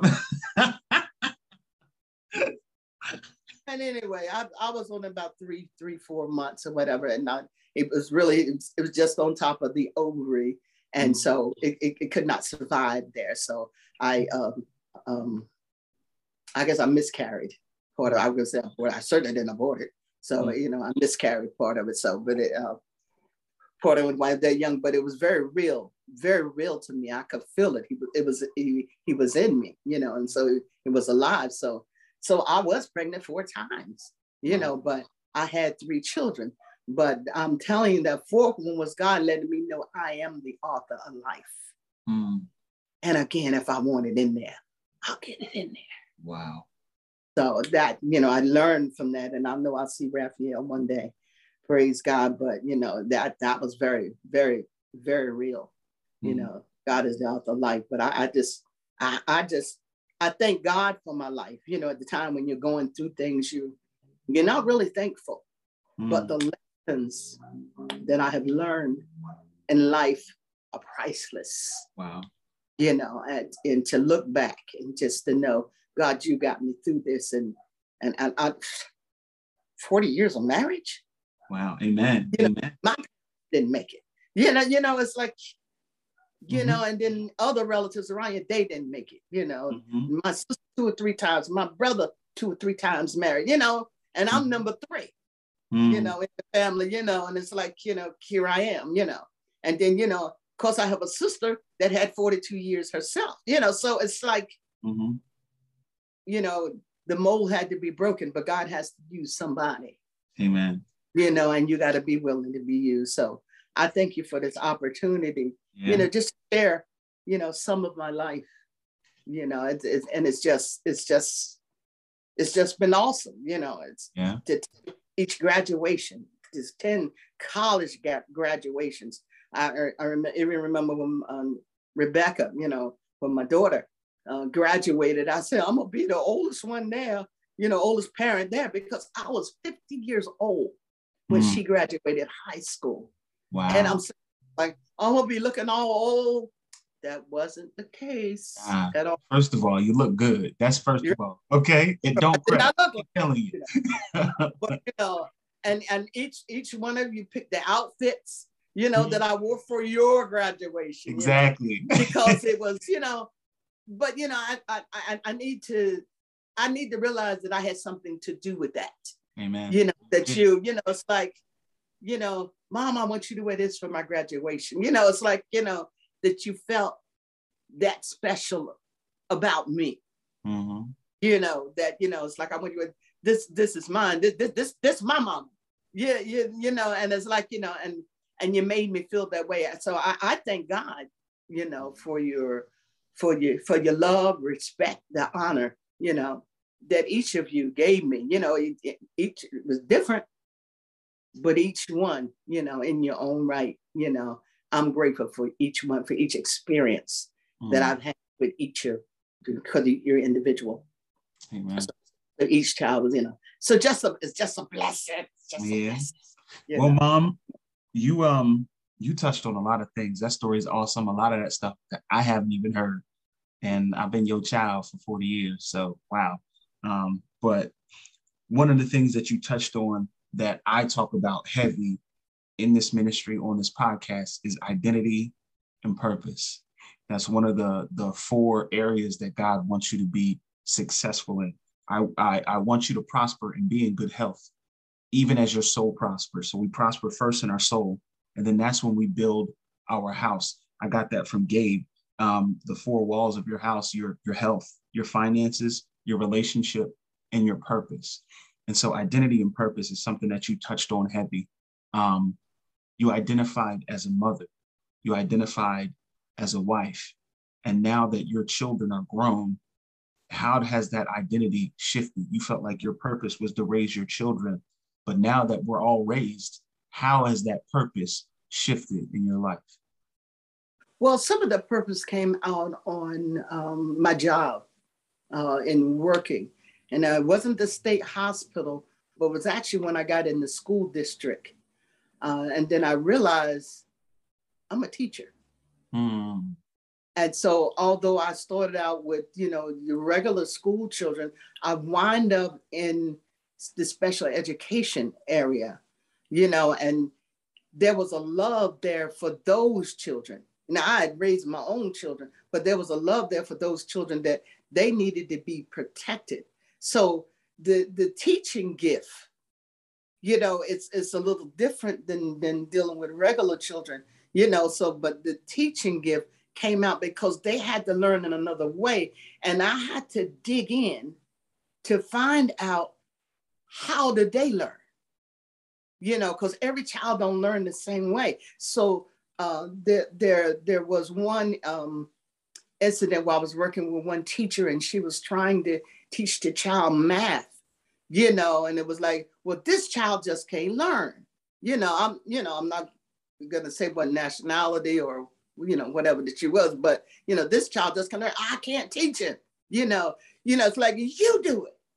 And anyway, I was on about 3-4 months or whatever, and it was just on top of the ovary. And so it could not survive there. So I guess I miscarried part of. I was I certainly didn't abort it. So I miscarried part of it. So, but part of it while they're young, but it was very real to me. I could feel it. He was in me, and so it was alive. So I was pregnant 4 times, but I had 3 children. But I'm telling you that 4th one was God letting me know I am the author of life. And again, if I want it in there, I'll get it in there. Wow. So that, I learned from that, and I know I'll see Raphael one day. Praise God. But, that was very, very, very real. God is the author of life. But I thank God for my life. At the time when you're going through things, you're not really thankful. But the lessons that I have learned in life are priceless. Wow. And to look back and just to know, God, you got me through this, and I 40 years of marriage. Wow. Amen. Amen. My didn't make it. It's like, and then other relatives around you, they didn't make it. My sister 2 or 3 times, my brother 2 or 3 times married, and I'm number 3, in the family, and it's like, here I am, and then, of course, I have a sister that had 42 years herself, so it's like, the mold had to be broken, but God has to use somebody. Amen. And you got to be willing to be used. So I thank you for this opportunity, just to share, some of my life, it's just been awesome. Each graduation, there's 10 college graduations. I even remember when Rebecca, when my daughter graduated, I said, I'm gonna be the oldest one there, oldest parent there, because I was 50 years old when she graduated high school. Wow. And I'm like, I'm gonna be looking all old. That wasn't the case at all. First of all, you look good. That's first of all. Okay. It don't crack. I'm telling you. But, and each one of you picked the outfits, that I wore for your graduation. Exactly. Because it was, but I need to realize that I had something to do with that. Amen. That it's like, Mom, I want you to wear this for my graduation. It's like, that you felt that special about me. That, it's like, I want you to, this is mine. This my mom. Yeah, and it's like, and you made me feel that way. So I thank God, for your love, respect, the honor, that each of you gave me. Each was different, but each one, in your own right, I'm grateful for each one, for each experience that I've had with each of you, because you're individual. Amen. So each child was, so it's just a blessing. A blessing, well, Mom, you touched on a lot of things. That story is awesome. A lot of that stuff that I haven't even heard, and I've been your child for 40 years. So wow. But one of the things that you touched on that I talk about heavy in this ministry on this podcast is identity and purpose. That's one of the 4 areas that God wants you to be successful in. I want you to prosper and be in good health, even as your soul prospers. So we prosper first in our soul, and then that's when we build our house. I got that from Gabe. The 4 walls of your house, your health, your finances, your relationship, and your purpose. And so identity and purpose is something that you touched on heavy. You identified as a mother, you identified as a wife. And now that your children are grown, how has that identity shifted? You felt like your purpose was to raise your children, but now that we're all raised, how has that purpose shifted in your life? Well, some of the purpose came out on my job in working. And it wasn't the state hospital, but it was actually when I got in the school district. And then I realized I'm a teacher. And so although I started out with, the regular school children, I wind up in the special education area, and there was a love there for those children, Now, I had raised my own children, but there was a love there for those children that they needed to be protected. So the teaching gift, you know, it's a little different than dealing with regular children, you know. So, but the teaching gift came out because they had to learn in another way. And I had to dig in to find out how did they learn, you know, because every child don't learn the same way. So there was one incident where I was working with one teacher and she was trying to teach the child math, you know, and it was like, well, this child just can't learn. I'm not gonna say what nationality or, you know, whatever that she was, but, you know, this child just can't learn. I can't teach him, you know, it's like, you do it.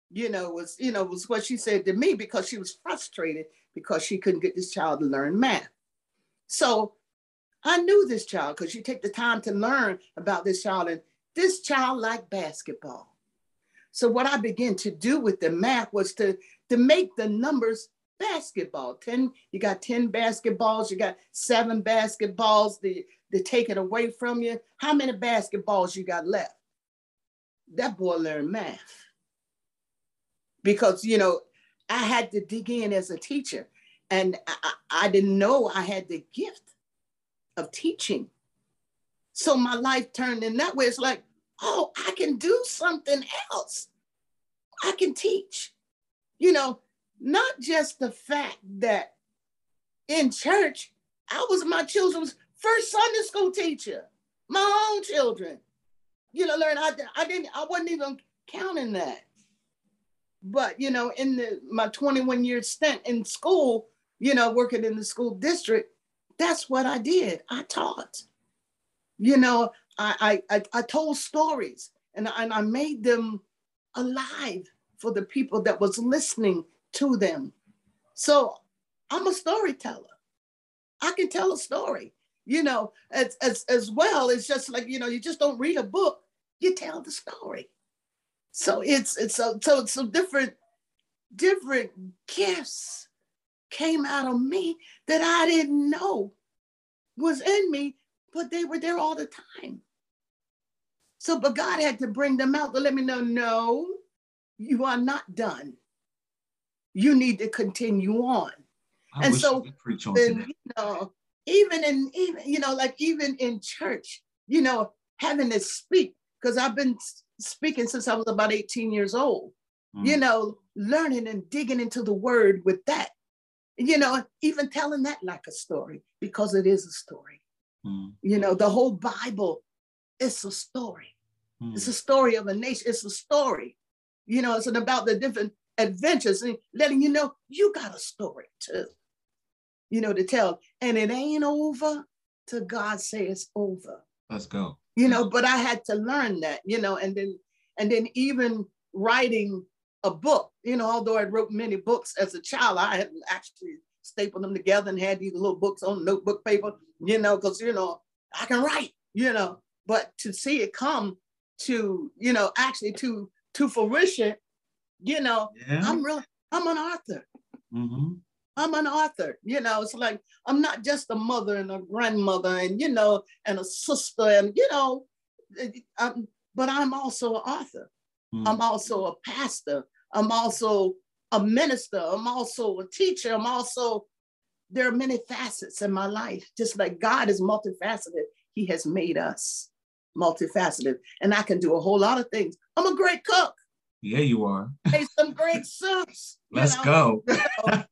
Was what she said to me, because she was frustrated because she couldn't get this child to learn math. So I knew this child because you take the time to learn about this child, and this child liked basketball. So what I began to do with the math was to make the numbers basketball. 10, you got 10 basketballs, you got 7 basketballs, they take it away from you. How many basketballs you got left? That boy learned math. Because, you know, I had to dig in as a teacher, and I didn't know I had the gift of teaching. So my life turned in that way. It's like, oh, I can do something else. I can teach. You know, not just the fact that in church, I was my children's first Sunday school teacher, my own children. You know, I wasn't even counting that. But, you know, in my 21-year stint in school, you know, working in the school district, that's what I did. I taught. You know, I told stories, and I made them alive for the people that was listening to them. So I'm a storyteller. I can tell a story, you know, as well. It's just like, you know, you just don't read a book, you tell the story. So it's different gifts came out of me that I didn't know was in me, but they were there all the time. So, but God had to bring them out to let me know, no, you are not done. You need to continue on. And so, then, you know, even in church, you know, having to speak, because I've been speaking since I was about 18 years old, you know, learning and digging into the word with that, you know, even telling that like a story, because it is a story. You know, the whole Bible is a story. It's a story of a nation. It's a story. You know, it's about the different adventures and letting you know you got a story too, you know, to tell. And it ain't over till God say it's over. Let's go. You know, but I had to learn that, you know, and then even writing a book, you know, although I wrote many books as a child, I had actually stapled them together and had these little books on notebook paper, you know, because, you know, I can write, you know, but to see it come to, you know, actually to fruition, you know, yeah. I'm an author. I'm an author, you know. It's like, I'm not just a mother and a grandmother and, you know, and a sister and, you know, but I'm also an author. I'm also a pastor. I'm also a minister. I'm also a teacher. There are many facets in my life. Just like God is multifaceted, he has made us multifaceted. And I can do a whole lot of things. I'm a great cook. Yeah, you are. Make some great soups. Let's go. So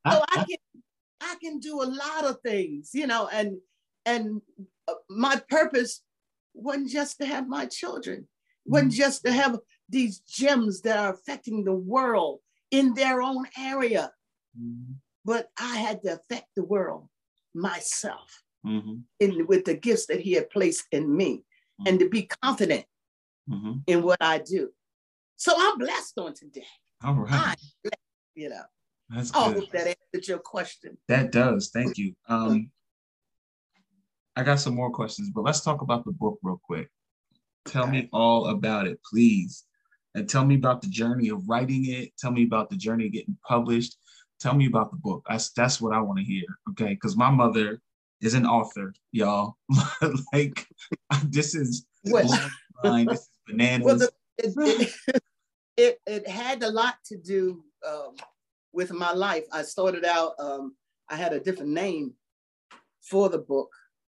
I can do a lot of things, you know, and my purpose wasn't just to have my children, wasn't just to have these gems that are affecting the world in their own area, but I had to affect the world myself with the gifts that he had placed in me, and to be confident in what I do. So I'm blessed on today. All right. You know, that's good. I hope that answered your question. That does. Thank you. I got some more questions, but let's talk about the book real quick. Tell me all about it, please. And tell me about the journey of writing it. Tell me about the journey of getting published. Tell me about the book. That's what I want to hear, okay? Because my mother is an author, y'all. Like, this is Well, blowing my mind. This is bananas. well, it had a lot to do with my life. I started out, I had a different name for the book.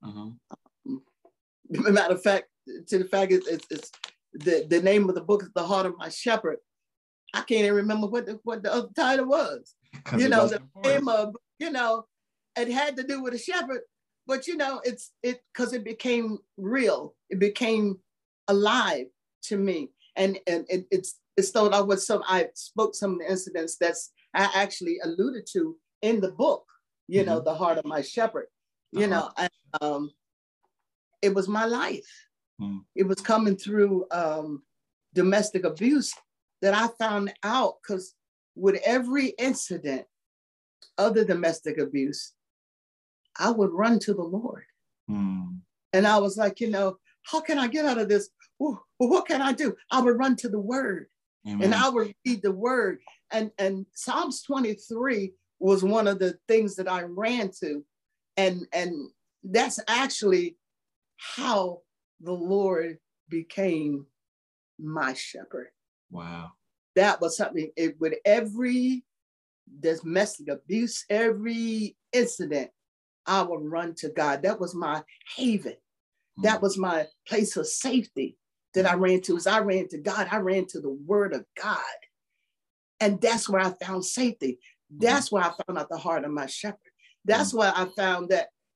Matter of fact, it's the name of the book is The Heart of My Shepherd. I can't even remember what the other title was. You know, the name of, you know, it had to do with a shepherd, but you know, because it became real. It became alive to me. And it started out with I spoke some of the incidents that's I actually alluded to in the book, you know, The Heart of My Shepherd, you know, and, it was my life. It was coming through domestic abuse that I found out, because with every incident of the domestic abuse, I would run to the Lord. And I was like, you know, how can I get out of this? Well, what can I do? I would run to the word. Amen. And I would read the word. And Psalms 23 was one of the things that I ran to. And that's actually how the Lord became my shepherd. Wow. That was something, with every domestic abuse, every incident, I would run to God. That was my haven. That was my place of safety that I ran to. As I ran to God, I ran to the word of God. And that's where I found safety. That's where I found out the heart of my shepherd. That's where I found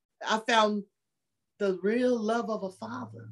the real love of a father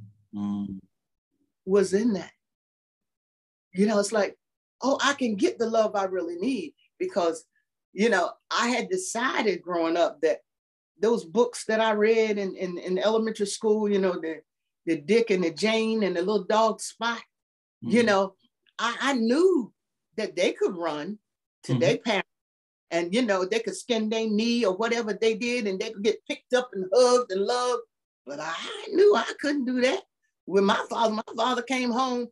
was in that. You know, it's like, oh, I can get the love I really need, because, you know, I had decided growing up that those books that I read in elementary school, you know, the Dick and the Jane and the little dog Spot, you know, I knew that they could run to their parents, and, you know, they could skin their knee or whatever they did, and they could get picked up and hugged and loved. But I knew I couldn't do that. When my father came home,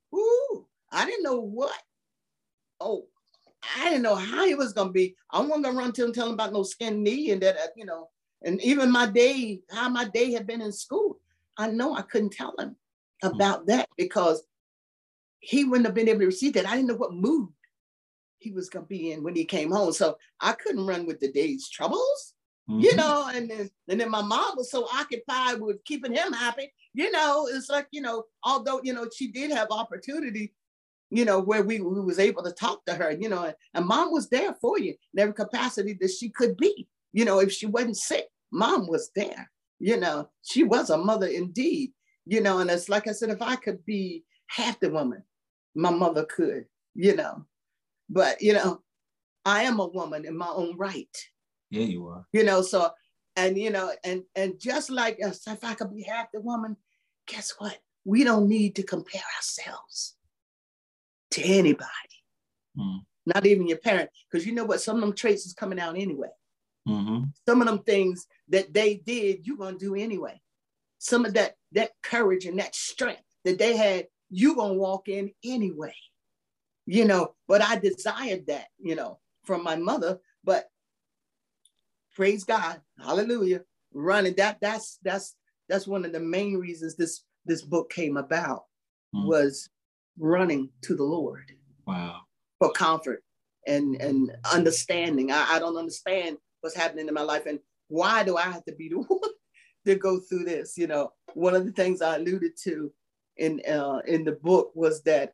I didn't know what. Oh, I didn't know how he was going to be. I wasn't going to run to him, tell him about no skin knee and that, you know, and even how my day had been in school. I know I couldn't tell him about that, because he wouldn't have been able to receive that. I didn't know what mood he was going to be in when he came home. So I couldn't run with the day's troubles, you know, and then my mom was so occupied with keeping him happy. You know, it's like, you know, although, you know, she did have opportunity, you know, where we was able to talk to her, you know, and mom was there for you in every capacity that she could be. You know, if she wasn't sick, mom was there. You know, she was a mother indeed, you know, and it's like I said, if I could be half the woman my mother could, you know, but, you know, I am a woman in my own right. Yeah, you are. You know, so, and, you know, and just like if I could be half the woman, guess what? We don't need to compare ourselves to anybody, not even your parent, because you know what? Some of them traits is coming out anyway. Some of them things that they did, you're going to do anyway. Some of that courage and that strength that they had, you're going to walk in anyway. You know, but I desired that, you know, from my mother, but praise God, hallelujah, running, that's one of the main reasons this book came about, was running to the Lord. Wow. For comfort and understanding. I don't understand what's happening in my life, and why do I have to be the one to go through this? You know, one of the things I alluded to in the book was that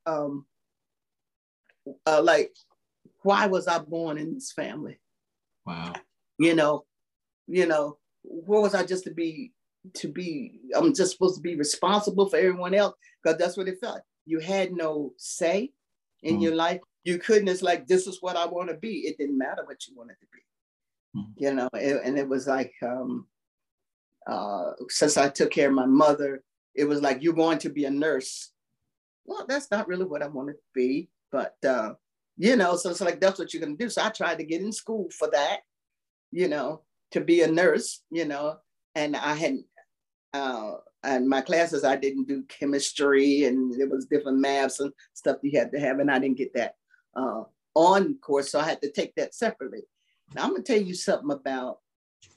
like, why was I born in this family? Wow. You know, where was I just to be, I'm just supposed to be responsible for everyone else, because that's what it felt. You had no say in your life. You couldn't, it's like, this is what I want to be. It didn't matter what you wanted to be. You know, and it was like, since I took care of my mother, it was like, you're going to be a nurse. Well, that's not really what I wanted to be, but, you know, so it's like, that's what you're going to do. So I tried to get in school for that, you know, to be a nurse, you know, and I hadn't, and my classes, I didn't do chemistry, and there was different maths and stuff you had to have, and I didn't get that on course, so I had to take that separately. Now I'm going to tell you something about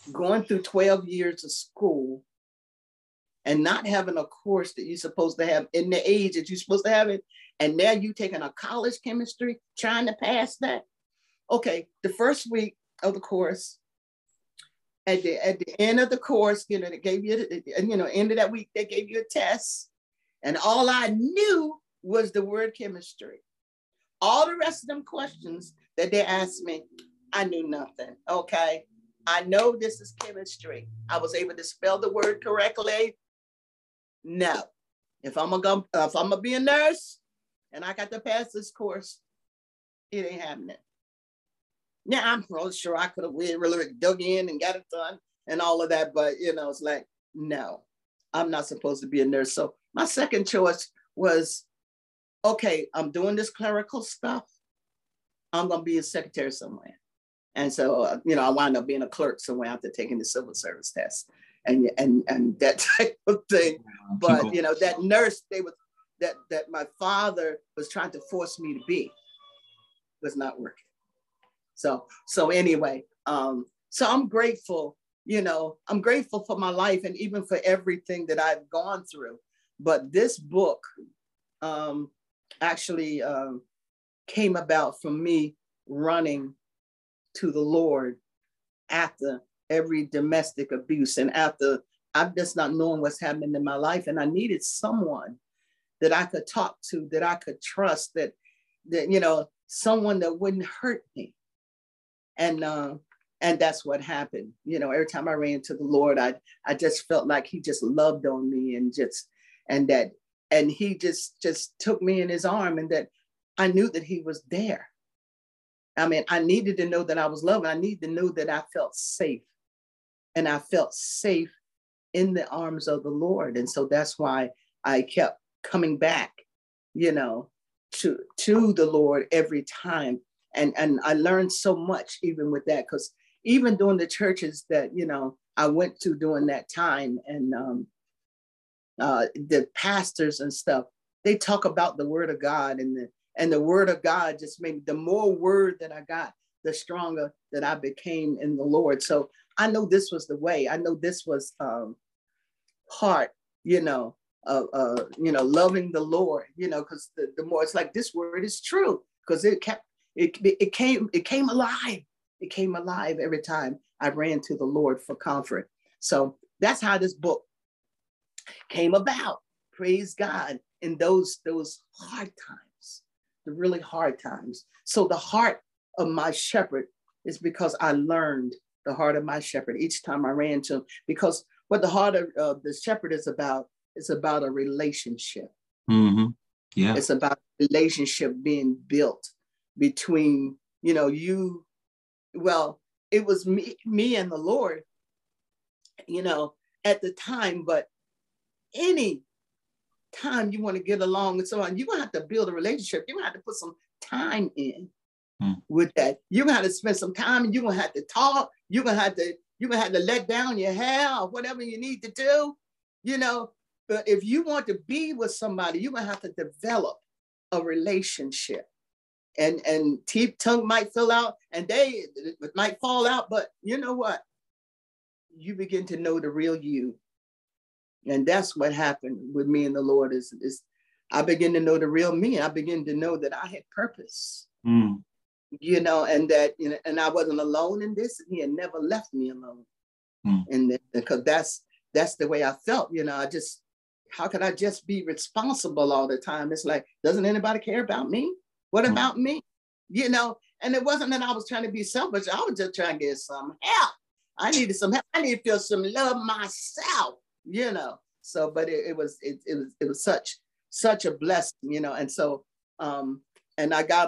going through 12 years of school and not having a course that you're supposed to have in the age that you're supposed to have it. And now you taking a college chemistry, trying to pass that. Okay, the first week of the course, at the end of the course, you know, they gave you, you know, end of that week, they gave you a test. And all I knew was the word chemistry. All the rest of them questions that they asked me, I knew nothing, okay? I know this is chemistry. I was able to spell the word correctly. No. If I'm gonna be a nurse and I got to pass this course, it ain't happening. Yeah, I'm probably sure I could have really dug in and got it done and all of that, but you know, it's like, no, I'm not supposed to be a nurse. So my second choice was, okay, I'm doing this clerical stuff. I'm gonna be a secretary somewhere. And so, you know, I wound up being a clerk somewhere after taking the civil service test and that type of thing. But, you know, that nurse, that my father was trying to force me to be was not working. So anyway, so I'm grateful, you know, I'm grateful for my life and even for everything that I've gone through. But this book actually came about from me running to the Lord after every domestic abuse and after I'm just not knowing what's happening in my life. And I needed someone that I could talk to, that I could trust, that you know, someone that wouldn't hurt me. And that's what happened. You know, every time I ran to the Lord, I just felt like he just loved on me and he just took me in his arm, and that I knew that he was there. I mean, I needed to know that I was loved. I needed to know that I felt safe, and I felt safe in the arms of the Lord. And so that's why I kept coming back, you know, to the Lord every time. And I learned so much even with that, because even during the churches that, you know, I went to during that time, and the pastors and stuff, they talk about the word of God, and the word of God just made, the more word that I got, the stronger that I became in the Lord. So I know this was the way. I know this was part, you know, you know, loving the Lord, you know, because the more it's like, this word is true, because it came alive. It came alive every time I ran to the Lord for comfort. So that's how this book came about. Praise God. In those hard times, the really hard times. So the heart of my shepherd is because I learned the heart of my shepherd each time I ran to him, because what the heart of the shepherd is about a relationship. Mm-hmm. Yeah. It's about a relationship being built between, you know, you, well, it was me and the Lord, you know, at the time, but any time you want to get along with someone, you're going to have to build a relationship. You're going to have to put some time in with that. You're going to have to spend some time, and you're going to have to talk. You're going to have to let down your hair or whatever you need to do, you know. But if you want to be with somebody, you're going to have to develop a relationship. And tongue might fill out, and they might fall out, but you know what? You begin to know the real you. And that's what happened with me and the Lord is I begin to know the real me. I begin to know that I had purpose, you know, and that, you know, and I wasn't alone in this, and he had never left me alone. And because that's the way I felt, you know, how could I just be responsible all the time? It's like, doesn't anybody care about me? What about me? You know, and it wasn't that I was trying to be selfish. I was just trying to get some help. I needed some help. I needed to feel some love myself, you know. So, but it was such a blessing, you know. And so, and I got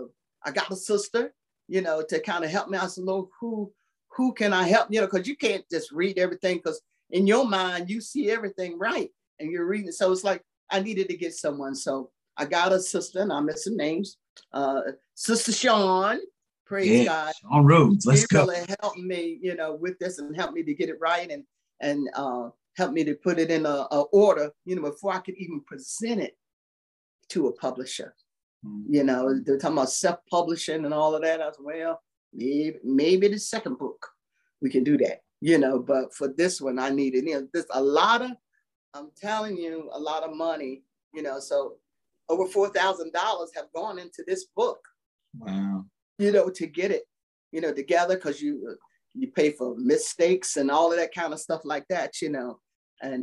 a sister, you know, to kind of help me. I said, Lord, who can I help? You know, because you can't just read everything, because in your mind you see everything right, and you're reading. So it's like I needed to get someone. So I got a sister, and I'm missing names. Sister Sean, praise God. Sean Rhodes, let's go. Really helped me, you know, with this, and helped me to get it right, and helped me to put it in a order, you know, before I could even present it to a publisher. You know, they're talking about self-publishing and all of that. I was, well, maybe the second book we can do that. but for this one, I needed, this I'm telling you, a lot of money, so over $4,000 have gone into this book. Wow. To get it, together, because you pay for mistakes and all of that kind of stuff like that, and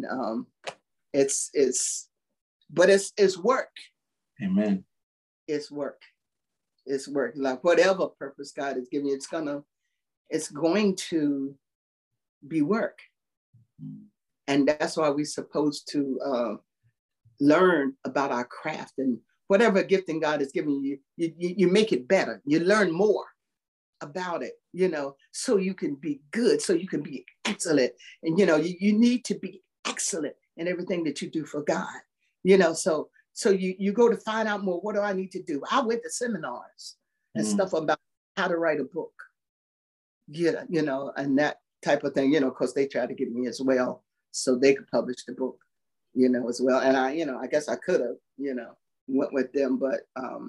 it's work. Amen. It's work. It's work. Like whatever purpose God has given you, it's going to be work. And that's why we're supposed to learn about our craft, and whatever gifting God has given you, you make it better. You learn more about it, so you can be good, so you can be excellent. And, you need to be excellent in everything that you do for God, so you go to find out more. What do I need to do? I went to seminars and stuff about how to write a book, and that type of thing, because they tried to get me as well, so they could publish the book, as well. And I guess I could have, went with them, but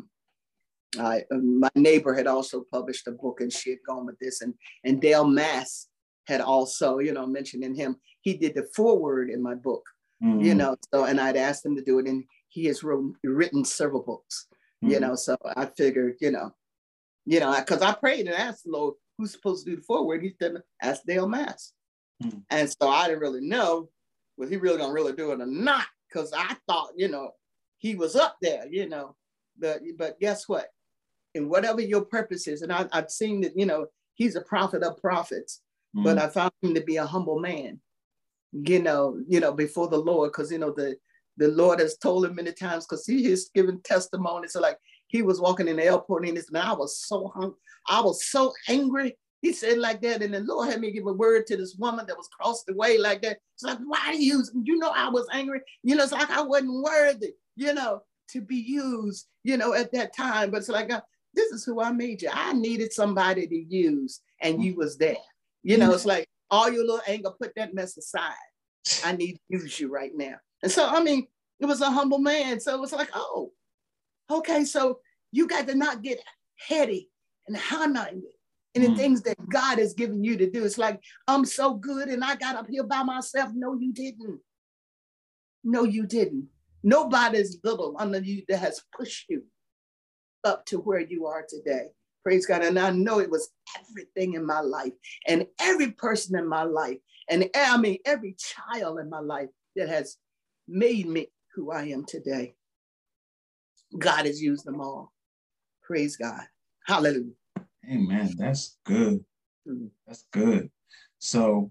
my neighbor had also published a book, and she had gone with this, and Dale Mass had also, mentioning him. He did the foreword in my book, so, and I'd asked him to do it, and he has written several books, so I figured, because I prayed and asked the Lord, who's supposed to do the foreword? He said, ask Dale Mass. And so I didn't really know, was he really gonna really do it or not? Because I thought, he was up there, but guess what? And whatever your purpose is, and I've seen that, he's a prophet of prophets, but I found him to be a humble man, before the Lord, because, the Lord has told him many times, because he has given testimony. So like he was walking in the airport and he said, I was so hungry. I was so angry. He said like that. And the Lord had me give a word to this woman that was crossed the way like that. It's like, why do you, I was angry. It's like I wasn't worthy, to be used, at that time. But it's like, this is who I made you. I needed somebody to use, and you was there. It's like all your little anger, put that mess aside. I need to use you right now. And so, it was a humble man. So it was like, oh, okay. So you got to not get heady and high-minded in the things that God has given you to do. It's like, I'm so good and I got up here by myself. No, you didn't. No, you didn't. Nobody's little under you that has pushed you up to where you are today. Praise God. And I know it was everything in my life and every person in my life, and every child in my life that has made me who I am today. God has used them all. Praise God. Hallelujah. Amen. That's good. That's good. So,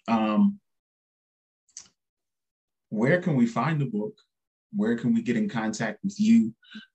where can we find the book? Where can we get in contact with you?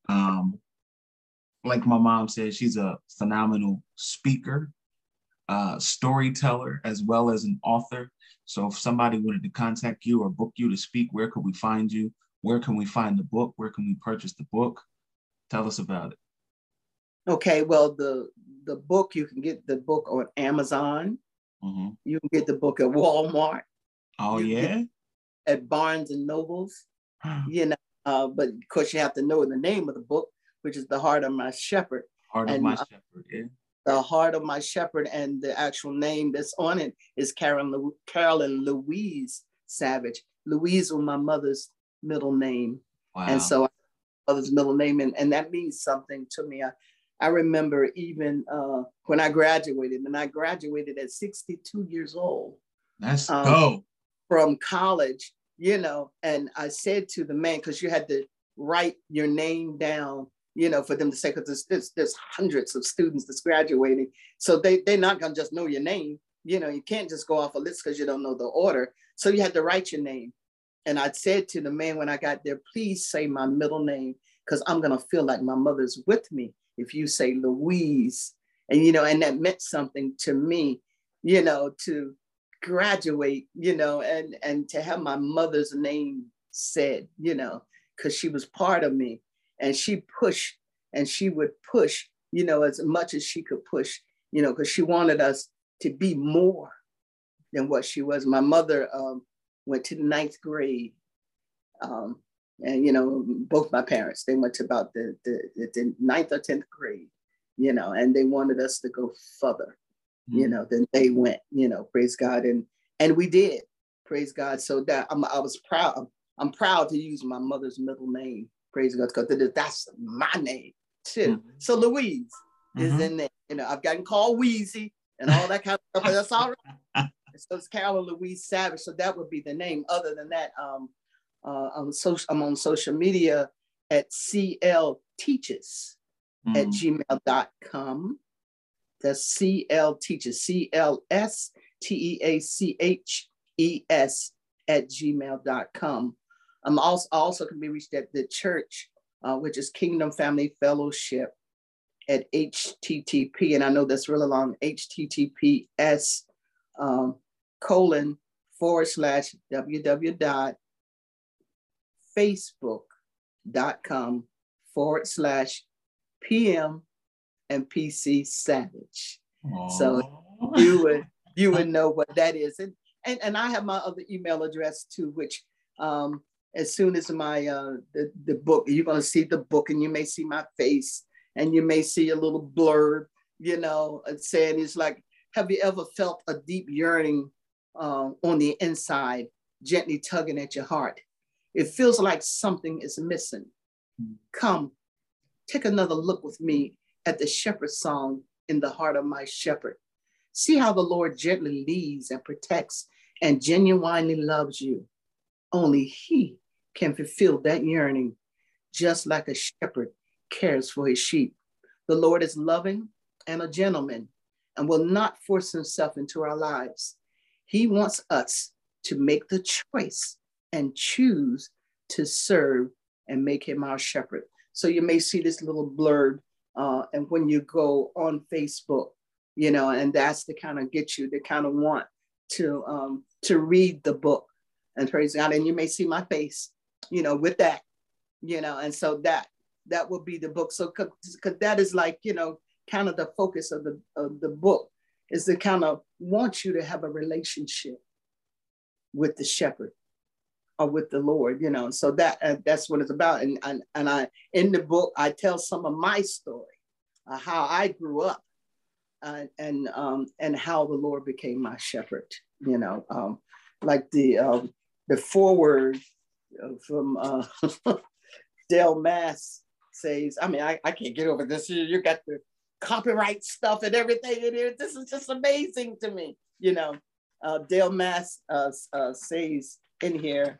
Like my mom said, she's a phenomenal speaker, storyteller, as well as an author. So if somebody wanted to contact you or book you to speak, where could we find you? Where can we find the book? Where can we purchase the book? Tell us about it. Okay, well, the book, you can get the book on Amazon. You can get the book at Walmart. Oh, yeah? At Barnes and Nobles. But of course you have to know the name of the book, which is The Heart of My Shepherd. Heart of My Shepherd, yeah. The Heart of My Shepherd, and the actual name that's on it is Carolyn Louise Savage. Louise was my mother's middle name. Wow. And so my mother's middle name, and that means something to me. I remember even when I graduated, and I graduated at 62 years old. Let's go. From college, and I said to the man, because you had to write your name down, for them to say, because there's hundreds of students that's graduating. So they're not going to just know your name. You can't just go off a list because you don't know the order. So you had to write your name. And I said to the man when I got there, please say my middle name, because I'm going to feel like my mother's with me if you say Louise. And, and that meant something to me, to graduate, and to have my mother's name said, because she was part of me. And she pushed, and she would push, as much as she could push, because she wanted us to be more than what she was. My mother went to the 9th grade. And, both my parents, they went to about the 9th or 10th grade, and they wanted us to go further, then they went, praise God. And we did, praise God. So that I was proud. I'm proud to use my mother's middle name, praise God, because that's my name too. So Louise is in there. I've gotten called Wheezy and all that kind of stuff, but that's all right. So it's Carolyn Louise Savage. So that would be the name. Other than that, I'm on social media at CL Teaches at gmail.com. That's CL Teaches, CLSTEACHES at gmail.com. I'm also can be reached at the church, which is Kingdom Family Fellowship at HTTP, and I know that's really long, HTTPS www.facebook.com/PM and PC Savage. Aww. So you would know what that is. And I have my other email address too, which as soon as my the book, you're going to see the book and you may see my face and you may see a little blurb, saying it's like, have you ever felt a deep yearning on the inside, gently tugging at your heart? It feels like something is missing. Come, take another look with me at the shepherd song in the heart of my shepherd. See how the Lord gently leads and protects and genuinely loves you. Only he can fulfill that yearning, just like a shepherd cares for his sheep. The Lord is loving and a gentleman and will not force himself into our lives. He wants us to make the choice and choose to serve and make him our shepherd. So you may see this little blurb, and when you go on Facebook, and that's to kind of get you to kind of want to read the book, and praise God. And you may see my face, with that, and so that will be the book. So because that is like, kind of the focus of the book is to kind of want you to have a relationship with the shepherd or with the Lord, so that's what it's about. And I, in the book, I tell some of my story, how I grew up and how the Lord became my shepherd, like the foreword from Dale Mass says, I can't get over this. You got the copyright stuff and everything in here. This is just amazing to me. Dale Mass says in here,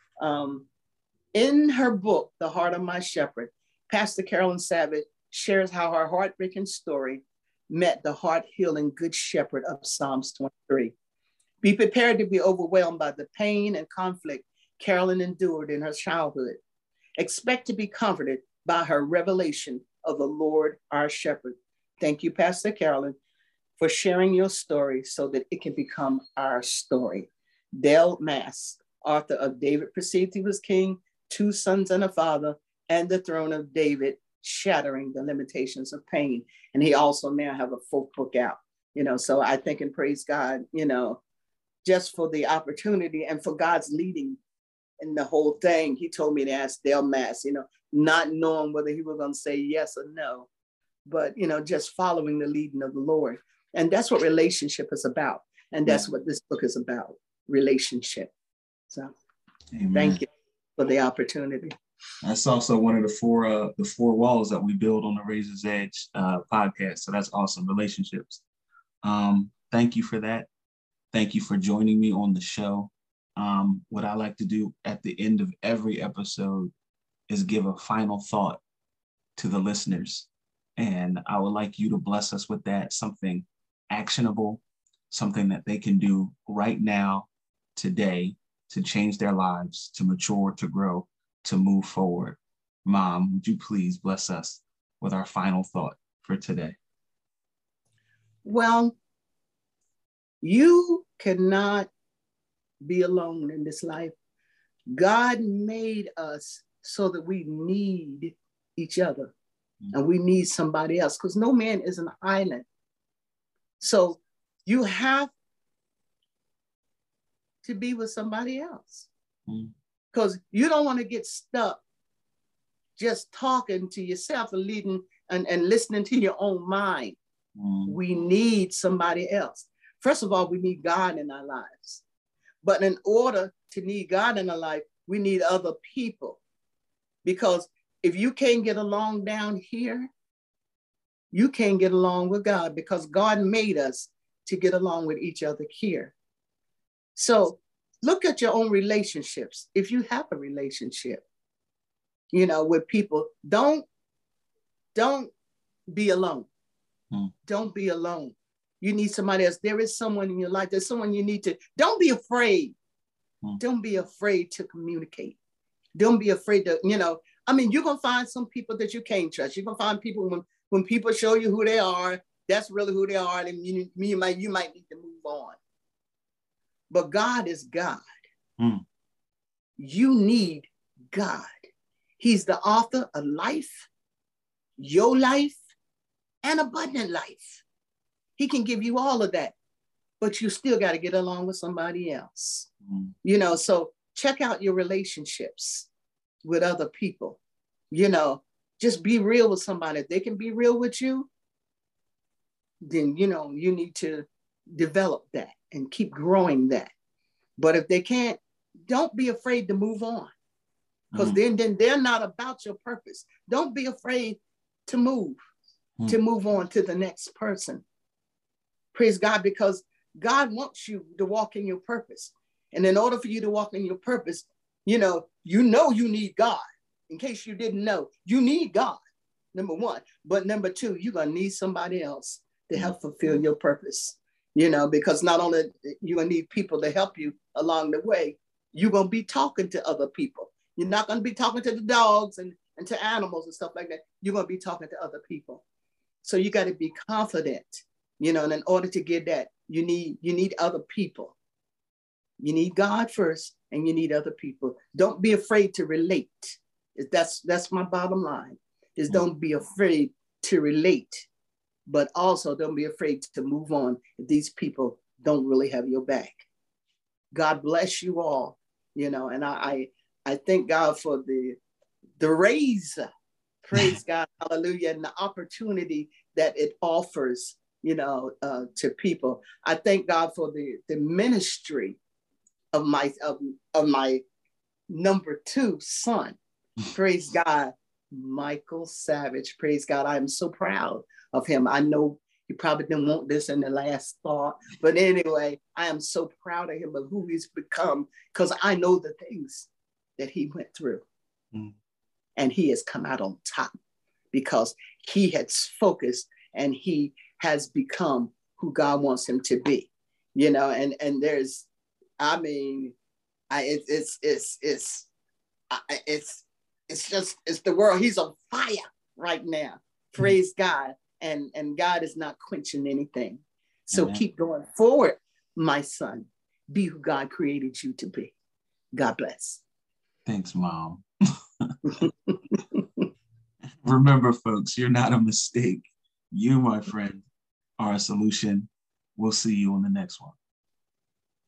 in her book, The Heart of My Shepherd, Pastor Carolyn Savage shares how her heartbreaking story met the heart-healing good shepherd of Psalms 23. Be prepared to be overwhelmed by the pain and conflict Carolyn endured in her childhood. Expect to be comforted by her revelation of the Lord, our shepherd. Thank you, Pastor Carolyn, for sharing your story so that it can become our story. Dale Mass, author of David Perceived He Was King, Two Sons and a Father, and The Throne of David, Shattering the Limitations of Pain. And he also now have a folk book out, so I thank and praise God, just for the opportunity and for God's leading in the whole thing. He told me to ask Dale Mass, not knowing whether he was going to say yes or no, but, just following the leading of the Lord. And that's what relationship is about. And that's what this book is about, relationship. So Amen. Thank you for the opportunity. That's also one of the four walls that we build on the Razor's Edge podcast. So that's awesome. Relationships. Thank you for that. Thank you for joining me on the show. What I like to do at the end of every episode is give a final thought to the listeners. And I would like you to bless us with that, something actionable, something that they can do right now, today, to change their lives, to mature, to grow, to move forward. Mom, would you please bless us with our final thought for today? Well, you cannot be alone in this life. God made us so that we need each other and we need somebody else, because no man is an island. So you have to be with somebody else, because you don't want to get stuck just talking to yourself and leading and listening to your own mind. We need somebody else. First of all, we need God in our lives. But in order to need God in our life, we need other people. Because if you can't get along down here, you can't get along with God, because God made us to get along with each other here. So look at your own relationships. If you have a relationship, with people, don't be alone. Don't be alone. You need somebody else. There is someone in your life. There's someone you need to. Don't be afraid. Don't be afraid to communicate. Don't be afraid to, you're going to find some people that you can't trust. You're going to find people when people show you who they are, that's really who they are. And you might need to move on. But God is God. You need God. He's the author of life, your life, and abundant life. He can give you all of that, but you still got to get along with somebody else. So check out your relationships with other people. Just be real with somebody. If they can be real with you, then, you need to develop that and keep growing that. But if they can't, don't be afraid to move on, because then they're not about your purpose. Don't be afraid to move on to the next person. Praise God, because God wants you to walk in your purpose. And in order for you to walk in your purpose, you need God. In case you didn't know, you need God, number one. But number two, you're going to need somebody else to help fulfill your purpose, because not only you're going to need people to help you along the way, you're going to be talking to other people. You're not going to be talking to the dogs and to animals and stuff like that. You're going to be talking to other people. So you got to be confident, and in order to get that, you need other people. You need God first, and you need other people. Don't be afraid to relate. That's my bottom line, is don't be afraid to relate, but also don't be afraid to move on if these people don't really have your back. God bless you all, and I thank God for the raise, praise God, hallelujah, and the opportunity that it offers, to people. I thank God for the ministry of my number 2 son, praise God, Michael Savage, praise God. I'm so proud of him. I know you probably didn't want this in the last thought, but anyway, I am so proud of him, of who he's become, because I know the things that he went through. And he has come out on top because he has focused and he has become who God wants him to be, and there's, it's the world. He's on fire right now. Praise God. And God is not quenching anything. So keep going forward, my son. Be who God created you to be. God bless. Thanks, Mom. Remember, folks, you're not a mistake. You, my friend, are a solution. We'll see you on the next one.